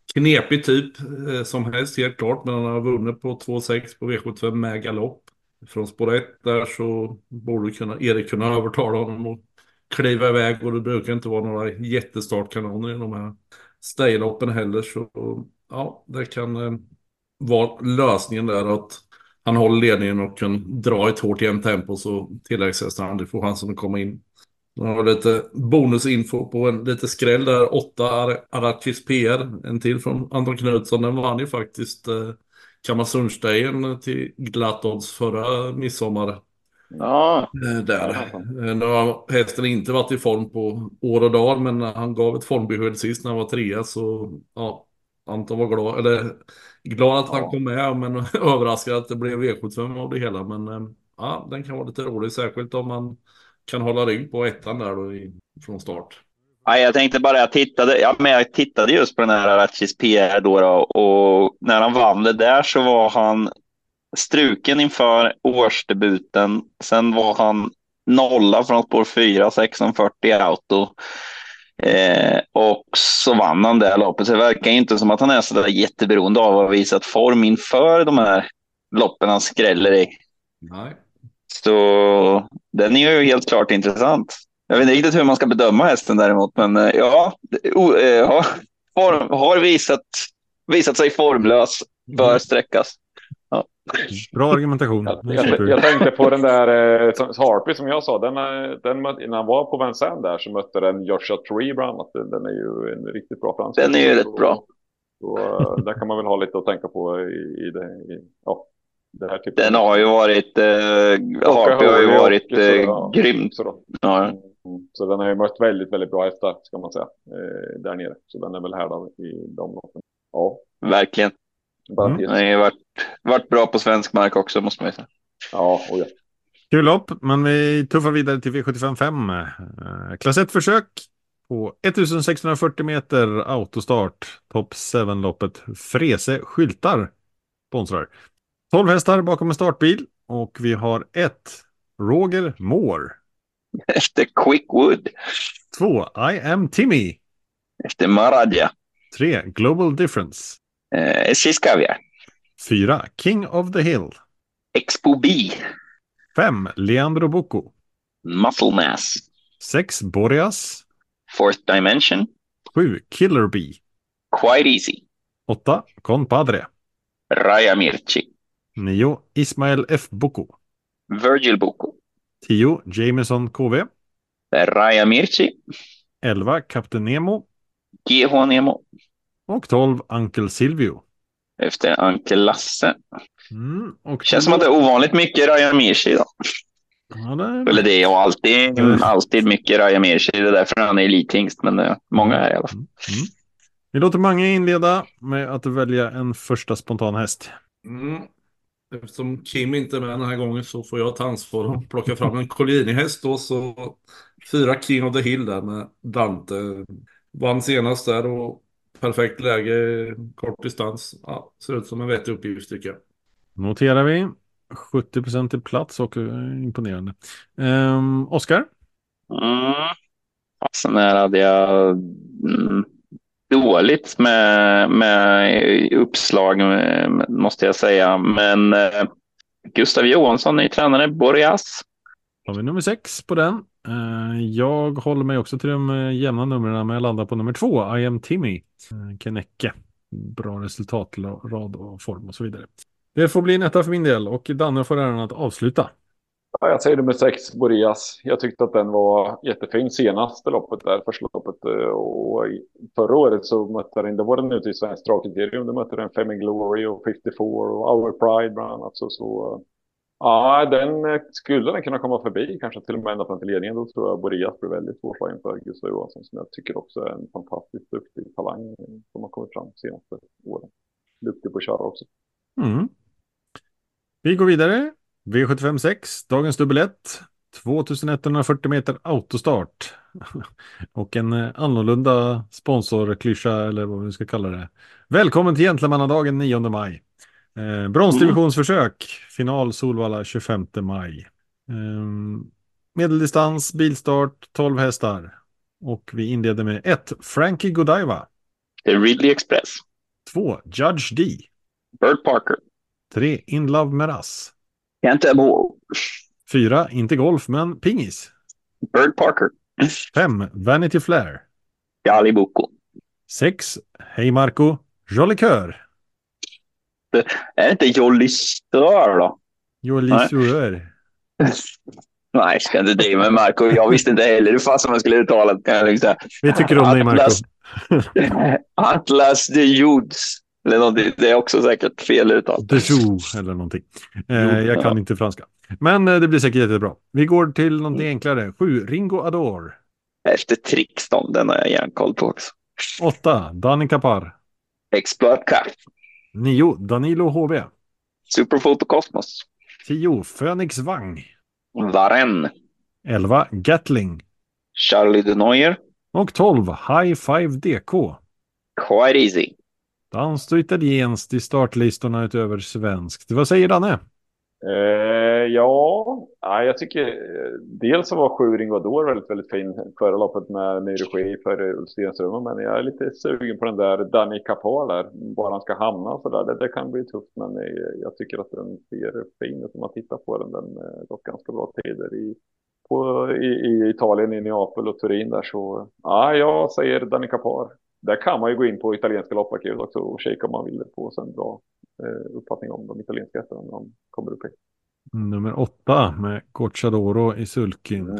E: knepig typ som helst helt klart. Men han har vunnit på 2,6 på V75 med galopp. Från spår 1 där så borde Erik kunna övertala honom och kliva iväg. Och det brukar inte vara några jättestartkanoner i de här stejloppen heller. Så ja, det kan vara lösningen där att han håller ledningen och kan dra ett hårt jämnt tempo så tilläggshästar han. Det får chansen att komma in. Jag har lite bonusinfo på en lite skräll där. 8 Arachis PR. En till från Anton Knutsson. Den vann ju faktiskt Kalmarsundsstejen till glatt odds förra midsommar.
F: Ja,
E: Där. Nu har hästen inte varit i form på år och dag, men han gav ett formbesked sist när han var 3. Så ja, Anton var glad att han kom med, men överraskad att det blev V75 av det hela. Men ja, den kan vara lite rolig, särskilt om man kan hålla rygg på ettan där då från start.
F: nej, jag tänkte bara, jag tittade just på den här Arachis PR då, och när han vann det där så var han struken inför årsdebuten. Sen var han nolla från spår 4, 1640 auto. Och så vann han det loppet. Så det verkar inte som att han är så där jätteberoende av att ha visat form inför de här loppen han skräller i.
E: Nej.
F: Så den är ju helt klart intressant. Jag vet inte riktigt hur man ska bedöma hästen däremot, men har visat sig formlös, bör sträckas. Ja.
B: Bra argumentation.
C: Jag tänkte på den där Harpy som jag sa. Den, när han var på Vincennes där så mötte den Joshua Tree bland annat. Den är ju en riktigt bra fransk.
F: Den är ju rätt bra.
C: Så där kan man väl ha lite att tänka på i det här typen.
F: Den har ju varit Harpy har ju varit grym. Ja.
C: Så den har ju mött väldigt, väldigt bra efter, ska man säga, där nere. Så den är väl härdad i de loppen. Ja.
F: Verkligen. Den har ju varit bra på svensk mark också, måste man ju säga.
C: Ja.
B: Kul lopp, men vi tuffar vidare till V75 5. Klass 1-försök på 1640 meter autostart. Top 7-loppet Frese Skyltar sponsrar. 12 hästar bakom en startbil och vi har 1 Roger Moore.
F: Efter Quickwood.
B: 2 I am Timmy.
F: Efter Maradja.
B: 3 Global Difference.
F: Siskavia.
B: 4 King of the Hill.
F: Expo B.
B: 5 Leandro Bocco.
F: Muscle Mass.
B: 6 Boreas.
F: Fourth Dimension.
B: 7 Killer Bee.
F: Quite Easy.
B: 8 Compadre.
F: Raya Mirchi.
B: 9 Ismael F. Bocco.
F: Virgil Bocco.
B: 10 Jameson KV.
F: Raya Mirchi.
B: 11 Captain Nemo.
F: GH Nemo.
B: Och 12 Uncle Silvio.
F: Efter Uncle Lasse.
B: Och
F: känns som att det är ovanligt mycket Raya Mirchi idag.
B: Ja,
F: eller det är alltid mycket Raya Mirchi. Det är därför han är elithingst, men många är i alla fall.
B: Vi låter Mange inleda med att välja en första spontan häst.
E: Eftersom Kim inte är med den här gången så får jag ta ansvar och plocka fram en Collini-häst då. Så 4 King of the Hill där med Dante. Vann senast där och perfekt läge, kort distans. Ja, ser ut som en vettig uppgift tycker jag.
B: Noterar vi. 70% i plats och imponerande. Oskar?
F: Sen här hade jag dåligt med uppslag, måste jag säga. Men Gustav Johansson är tränare, Boreas.
B: Har vi nummer 6 på den. Jag håller mig också till de jämna numren, men jag landar på nummer 2, I am Timmy. Kennecke. Bra resultatrad och form och så vidare. Det får bli en etta för min del och Danne får äran att avsluta.
C: Ja, jag säger nummer 6, Boreas. Jag tyckte att den var jättefin senaste loppet där, första loppet. Och förra året så mötte den, det var den ute i svensk dragkriterium. Då mötte den Fleming Glory och 54 och Our Pride bland annat. Så ja, skulle den kunna komma förbi, kanske till och med ända fram till ledningen. Då tror jag Boreas blir väldigt svårslagen för Gustav Johansson, som jag tycker också är en fantastiskt duktig talang som har kommit fram senaste åren. Duktig på att köra också.
B: Vi går vidare. V75-6, dagens dubbelett. 2140 meter autostart. Och en annorlunda sponsorklyscha, eller vad vi ska kalla det. Välkommen till Gentlemannadagen 9 maj. Bronsdivisionsförsök. Final Solvalla 25 maj. Medeldistans, bilstart, 12 hästar. Och vi inleder med 1 Frankie Godiva.
F: Ridley Express.
B: 2. Judge D.
F: Bert Parker.
B: 3. In Love Meras.
F: Can't Ball.
B: 4. Inte golf, men pingis.
F: Bert Parker.
B: 5. Vanity Flair.
F: Jali Boko.
B: 6. Hej Marco. Jolly Kör.
F: Är det inte Jolly Stör då?
B: Jolly Suör.
F: Nej, ska inte driva med Marco. Jag visste inte heller hur fast man skulle uttala det.
B: Vi tycker om dig, Marco.
F: Atlas de Judes. Eller någonting. Det är också säkert fel uttal.
B: De Jou eller någonting. Jag kan inte franska. Men det blir säkert jättebra. Vi går till någonting enklare. 7. Ringo Ador.
F: Efter Trixton, den har jag järnkoll på också.
B: 8. Danica Par.
F: Exploit Cup.
B: 9. Danilo HB.
F: Superfoto Cosmos.
B: 10. Phoenix Wang.
F: Varen.
B: 11. Gatling.
F: Charlie de Neuer.
B: Och 12. High Five DK.
F: Quite easy.
B: Dans och italienskt i startlistorna utöver svenskt. Vad säger Danne?
C: Jag tycker dels så var 7 Ringo Ador väldigt, väldigt fin förra loppet med ny regi för Ulf Stenström, men jag är lite sugen på den där Danny Kapal där, var han ska hamna så där. Det kan bli tufft, men jag tycker att den ser fin ut om man tittar på den. Den har gått ganska bra tider i Italien, i Neapel och Turin där, så jag säger Danny Kapal. Där kan man ju gå in på italienska lopparkivet också och kika om man vill få sig en bra uppfattning om de italienska hästarna när de kommer upp i.
B: Nummer 8 med Gocciadoro i sulken.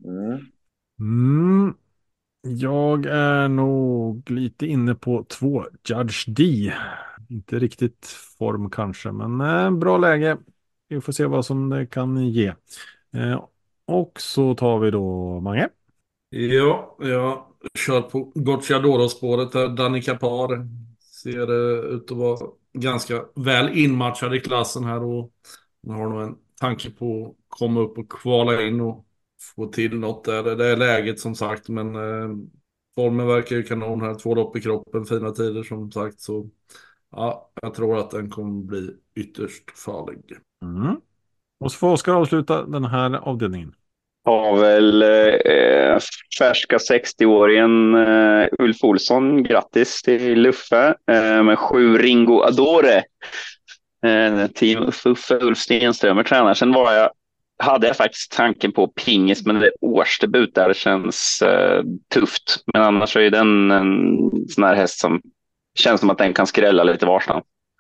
B: Jag är nog lite inne på 2 Judge D. Inte riktigt form kanske, men bra läge. Vi får se vad som det kan ge. Och så tar vi då Mange.
E: Ja, jag kör på Gocciadoro-spåret där. Danica Par ser ut att vara ganska väl inmatchad i klassen här och har nog en tanke på att komma upp och kvala in och få till något där. Det är läget som sagt, men formen verkar ju kanon här. 2 lopp i kroppen, fina tider som sagt, så ja, jag tror att den kommer bli ytterst farlig.
B: Och så får Oskar avsluta den här avdelningen.
F: Har väl färska 60-åringen Ulf Olsson. Grattis till Luffe med 7 Ringo Adore. Team Uffe Ulf Stenström tränar. Sen hade jag faktiskt tanken på pingis, men det årsdebut där känns tufft. Men annars är ju den en sån här häst som känns som att den kan skrälla lite varstans.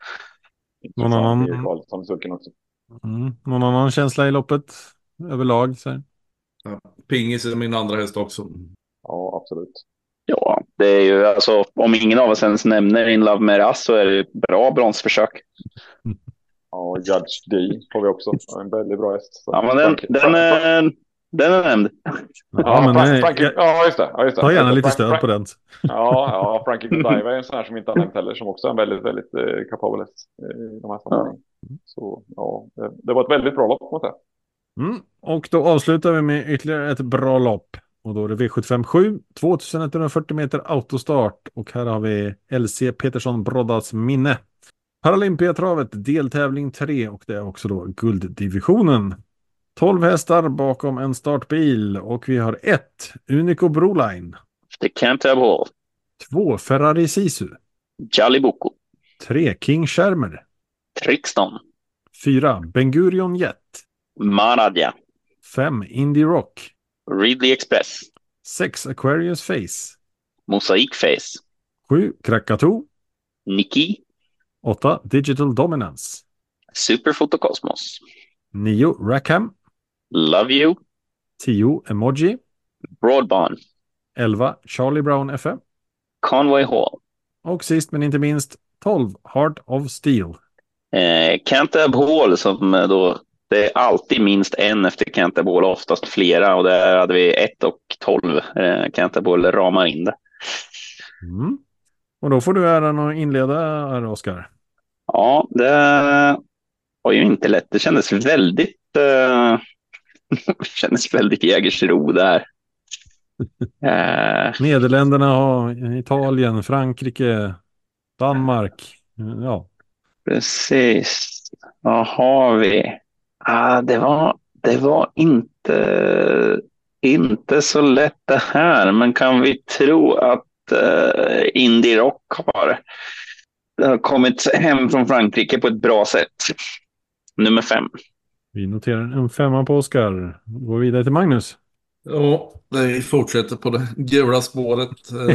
B: Någon annan känsla i loppet överlag? Så.
E: Ja, pingis är min andra häst också.
C: Ja, absolut.
F: Ja, det är ju alltså, om ingen av oss ens nämner In Love Meras så är det ett bra bronsförsök.
C: Ja, Judge D får vi också. En väldigt bra häst.
F: Ja, men den är nämnd.
C: Just det.
B: Ta gärna lite stöd på den.
C: Ja, Frankie Godiva är en sån här som inte har nämnt heller, som också är en väldigt, väldigt kapabel häst i de här sammanhangen. Så det var ett väldigt bra lopp mot det.
B: Och då avslutar vi med ytterligare ett bra lopp. Och då är det V75 2140 meter autostart. Och här har vi LC Petersson Broddas minne. Paralympiatravet deltävling 3 och det är också då gulddivisionen. 12 hästar bakom en startbil och vi har 1 Unico Broline.
F: The Canterbury.
B: 2 Ferrari Sisu.
F: Jolly Boko.
B: 3 King Shermer.
F: Trixton.
B: 4 Bengurion Jet.
F: Maradja.
B: 5 Indie Rock.
F: Ridley Express.
B: 6 Aquarius Face.
F: Mosaic Face.
B: 7 Krakatoo.
F: Nicky.
B: 8 Digital Dominance.
F: Superfoto Cosmos.
B: 9 Rackham.
F: Love You.
B: 10 Emoji.
F: Broadband.
B: 11 Charlie Brown FM.
F: Conway Hall.
B: Och sist men inte minst 12 Heart of Steel.
F: Canterbury som då, det är alltid minst en efter Canterbury, oftast flera, och där hade vi 1 och 12. Canterbury ramar in det.
B: Och då får du äran att inleda här, Oskar.
F: Ja, det var ju inte lätt. Det kändes väldigt Jägersro där.
B: Nederländerna har Italien, Frankrike, Danmark. Ja.
F: Precis. Vad har vi? Det var inte så lätt det här, men kan vi tro att Indie Rock har har kommit hem från Frankrike på ett bra sätt. Nummer 5.
B: Vi noterar en 5 på Oskar. Går vidare till Magnus.
E: Ja, vi fortsätter på det gula spåret.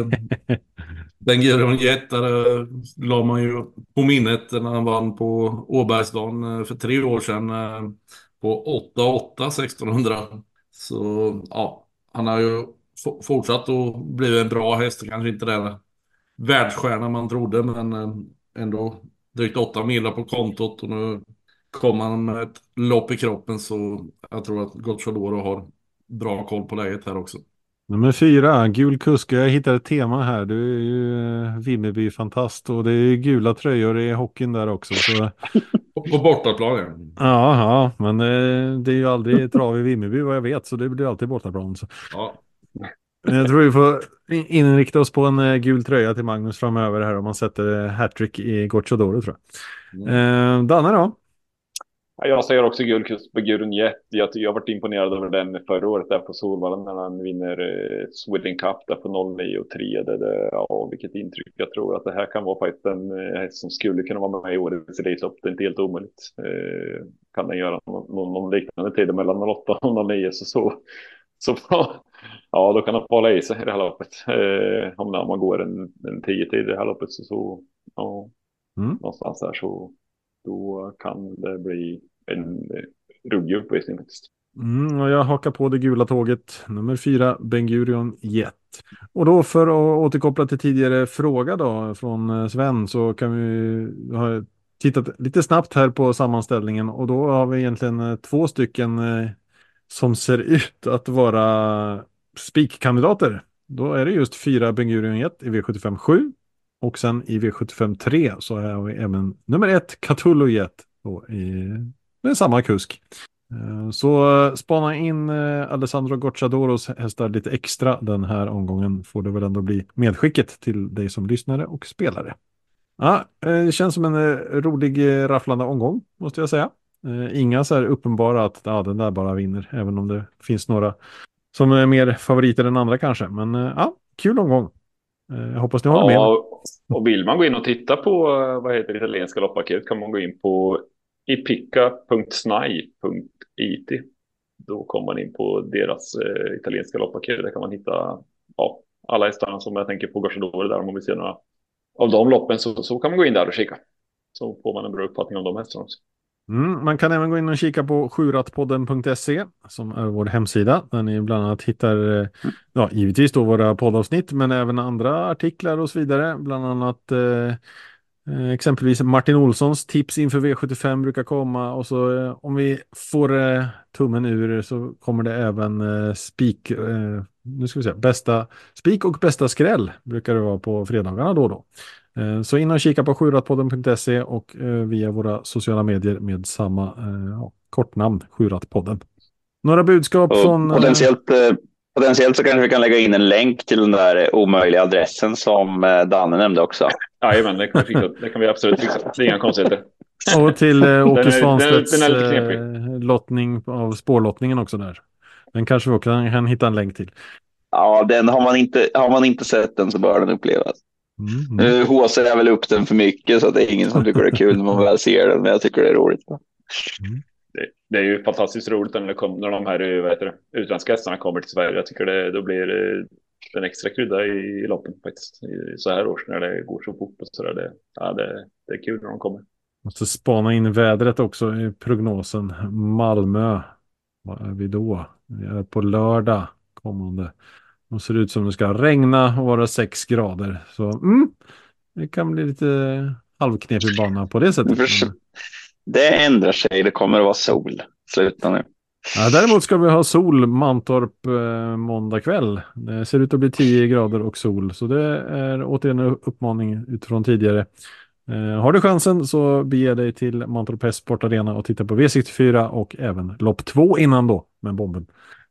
E: Den gula Jet, där la man ju på minnet när han vann på Åbergsdagen för 3 år sedan på 8-8 1600. Så ja, han har ju fortsatt att bli en bra häst. Kanske inte den världsstjärna man trodde, men ändå drygt 8 millar på kontot. Och nu kommer han med ett lopp i kroppen, så jag tror att Gocciadoro har bra koll på läget här också.
B: Nummer 4, gul kusk. Jag hittade ett tema här. Du är ju Vimmerby-fantast och det är gula tröjor i hockeyn där också. Så...
E: På bortaplan, ja.
B: Ja, men det är ju aldrig trav i Vimmerby vad jag vet, så det blir alltid bortaplan. Så.
E: Ja.
B: Jag tror vi får inrikta oss på en gul tröja till Magnus framöver här om man sätter hattrick i Gocciadoro, tror jag. Danne då?
C: Ja, jag säger också gul kust på Gurun Jet. Jag har varit imponerad över den förra året där på Solvallen när han vinner Sweden Cup där på 0,9 och 3. Ja, vilket intryck. Jag tror att det här kan vara faktiskt en häst som skulle kunna vara med i årets race-up. Det är inte helt omöjligt. Kan den göra någon liknande tid mellan 0,8 och 0,9 så ja, då kan han hålla i sig i det här loppet. Om man går en 10 tid i det här loppet så ja, någonstans där så då kan det bli en ruggig uppvisning faktiskt.
B: Och jag hakar på det gula tåget. Nummer 4, Ben Gurion Jet. Och då för att återkoppla till tidigare fråga då från Sven, så kan vi ha tittat lite snabbt här på sammanställningen, och då har vi egentligen 2 stycken som ser ut att vara spikkandidater. Då är det just 4 Ben Gurion Jet i V75 7. Och sen i V75 3 så har vi även nummer 1 Cthulhu Jet med samma kusk. Så spana in Alessandro Gocciadoros hästar lite extra den här omgången, får det väl ändå bli medskicket till dig som lyssnare och spelare. Ja, det känns som en rolig rafflande omgång, måste jag säga. Inga så här uppenbara att den där bara vinner, även om det finns några som är mer favoriter än andra kanske. Men ja, kul omgång. Jag hoppas ni håller med.
C: Och vill man gå in och titta på vad heter det italienska lopppaket kan man gå in på ipicca.snai.it. Då kommer man in på deras italienska lopppaket. Där kan man hitta alla hästarna som jag tänker på Gocciadoro där. Om man vill se några av de loppen så kan man gå in där och kika. Så får man en bra uppfattning om de hästarna också.
B: Man kan även gå in och kika på sjuratpodden.se som är vår hemsida, där ni bland annat hittar givetvis då våra poddavsnitt, men även andra artiklar och så vidare. Bland annat exempelvis Martin Olssons tips inför V75 brukar komma, och så om vi får tummen ur så kommer det även bästa spik och bästa skräll brukar det vara på fredagarna då och då. Så in och kika på sjuratpodden.se och via våra sociala medier med samma kortnamn, Sjuratpodden. Några budskap från...
F: Potentiellt så kanske vi kan lägga in en länk till den där omöjliga adressen som Danne nämnde också.
C: Jajamän, det kan vi absolut fixa. Det är inga konstigheter.
B: Och till Åke Svanstedts lottning av spårlottningen också där. Den kanske vi också kan hitta en länk till.
F: Ja, den har man inte sett den så bör den upplevas. Håsar jag väl upp den för mycket så att det är ingen som tycker det är kul när man väl ser den, men jag tycker det är roligt.
C: Det är ju fantastiskt roligt när de här utländska hästarna kommer till Sverige. Jag tycker då blir en extra krydda i loppen faktiskt. Så här års när det går så fort och så där. Det är kul när de kommer.
B: Måste spana in vädret också i prognosen. Malmö, vad är vi då? Vi är på lördag kommande. Det ser ut som det ska regna och vara 6 grader. Så det kan bli lite halvknepig bana på det sättet.
F: Det ändrar sig, det kommer att vara sol. Sluta nu.
B: Ja, däremot ska vi ha sol Mantorp måndag kväll. Det ser ut att bli 10 grader och sol. Så det är återigen en uppmaning utifrån tidigare. Har du chansen så bege dig till Mantorp Häst Sportarena och titta på V64 och även lopp 2 innan då med bomben.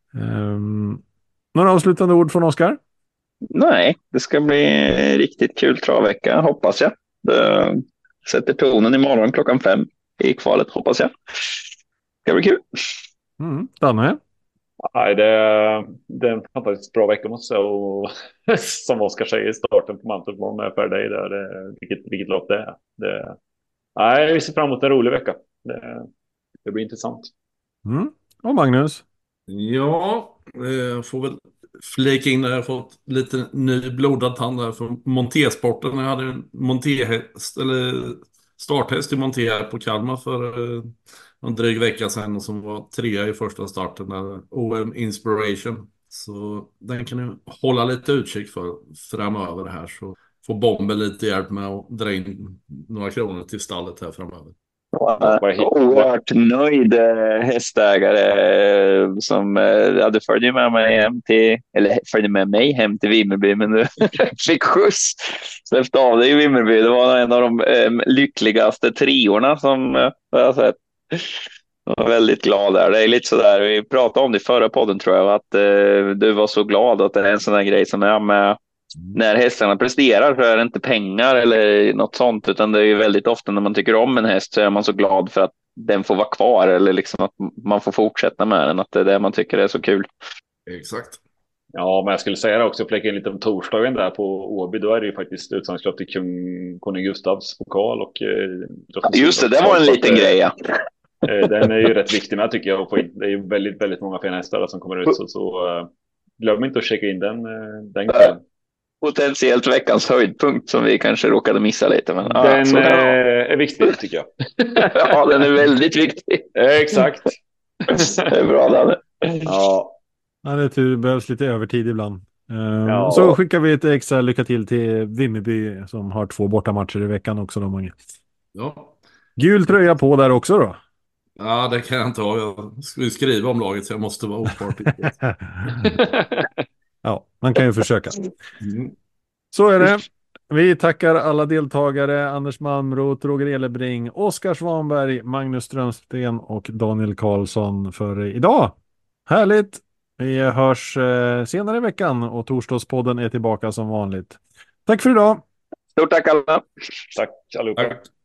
B: Några avslutande ord från Oskar?
F: Nej, det ska bli riktigt kul travvecka, hoppas jag. Sätter tonen imorgon 5:00 i kvalet, hoppas jag. Det blir kul.
B: Danne?
C: Nej, det är en fantastiskt bra vecka måste jag säga. Och som Oskar säger i starten på Mantorp med för dig där. Vilket lopp det är. Nej, vi ser fram emot en rolig vecka. Det blir intressant.
B: Och Magnus?
E: Ja, jag får väl flika in där. Jag har fått lite ny blodad tand där från montersporten. Jag hade en monterhäst, eller starthäst i monter på Kalmar för en dryg vecka sedan, som var 3 i första starten där, OM Inspiration. Så den kan ni hålla lite utkik för framöver här, så får Bomben lite hjälp med att dra in några kronor till stallet här framöver.
F: Oerhört nöjd hästägare som följde med mig hem till Vimmerby, men du fick skjuts. Släppte av dig i Vimmerby. Det var en av de lyckligaste triorna som jag har sett. Jag var väldigt glad där. Det är lite sådär, vi pratade om det i förra podden tror jag, att du var så glad att det är en sån här grej som är med. När hästarna presterar så är det inte pengar eller något sånt, utan det är ju väldigt ofta när man tycker om en häst så är man så glad för att den får vara kvar, eller liksom att man får fortsätta med den, att det är det man tycker är så kul.
E: Exakt.
C: Ja, men jag skulle säga det också, flika in lite om torsdagen där på Åby. Då är det ju faktiskt utslagslopp till Konung Gustavs pokal och
F: just det var en liten grej, ja.
C: Den är ju rätt viktig med, tycker jag. Det är ju väldigt, väldigt många fina hästar som kommer ut, så glöm inte att checka in den kvällen.
F: Potentiellt veckans höjdpunkt som vi kanske råkade missa lite. Men,
C: den är viktig, tycker jag.
F: Ja, den är väldigt viktig.
C: Exakt.
F: Det är bra, Danne.
C: Ja.
B: Ja, det behövs lite övertid ibland. Så skickar vi ett extra lycka till Vimmerby som har 2 bortamatcher i veckan också. Många.
E: Ja.
B: Gul tröja på där också då?
E: Ja, det kan jag inte ha. Jag ska skriva om laget så jag måste vara opartisk.
B: Ja, man kan ju försöka. Så är det. Vi tackar alla deltagare: Anders Malmroth, Roger Elebring, Oskar Svanberg, Magnus Strömsten och Daniel Karlsson för idag. Härligt! Vi hörs senare i veckan och Torsdagspodden är tillbaka som vanligt. Tack för idag!
F: Stort tack alla!
C: Tack allihopa!
E: Tack.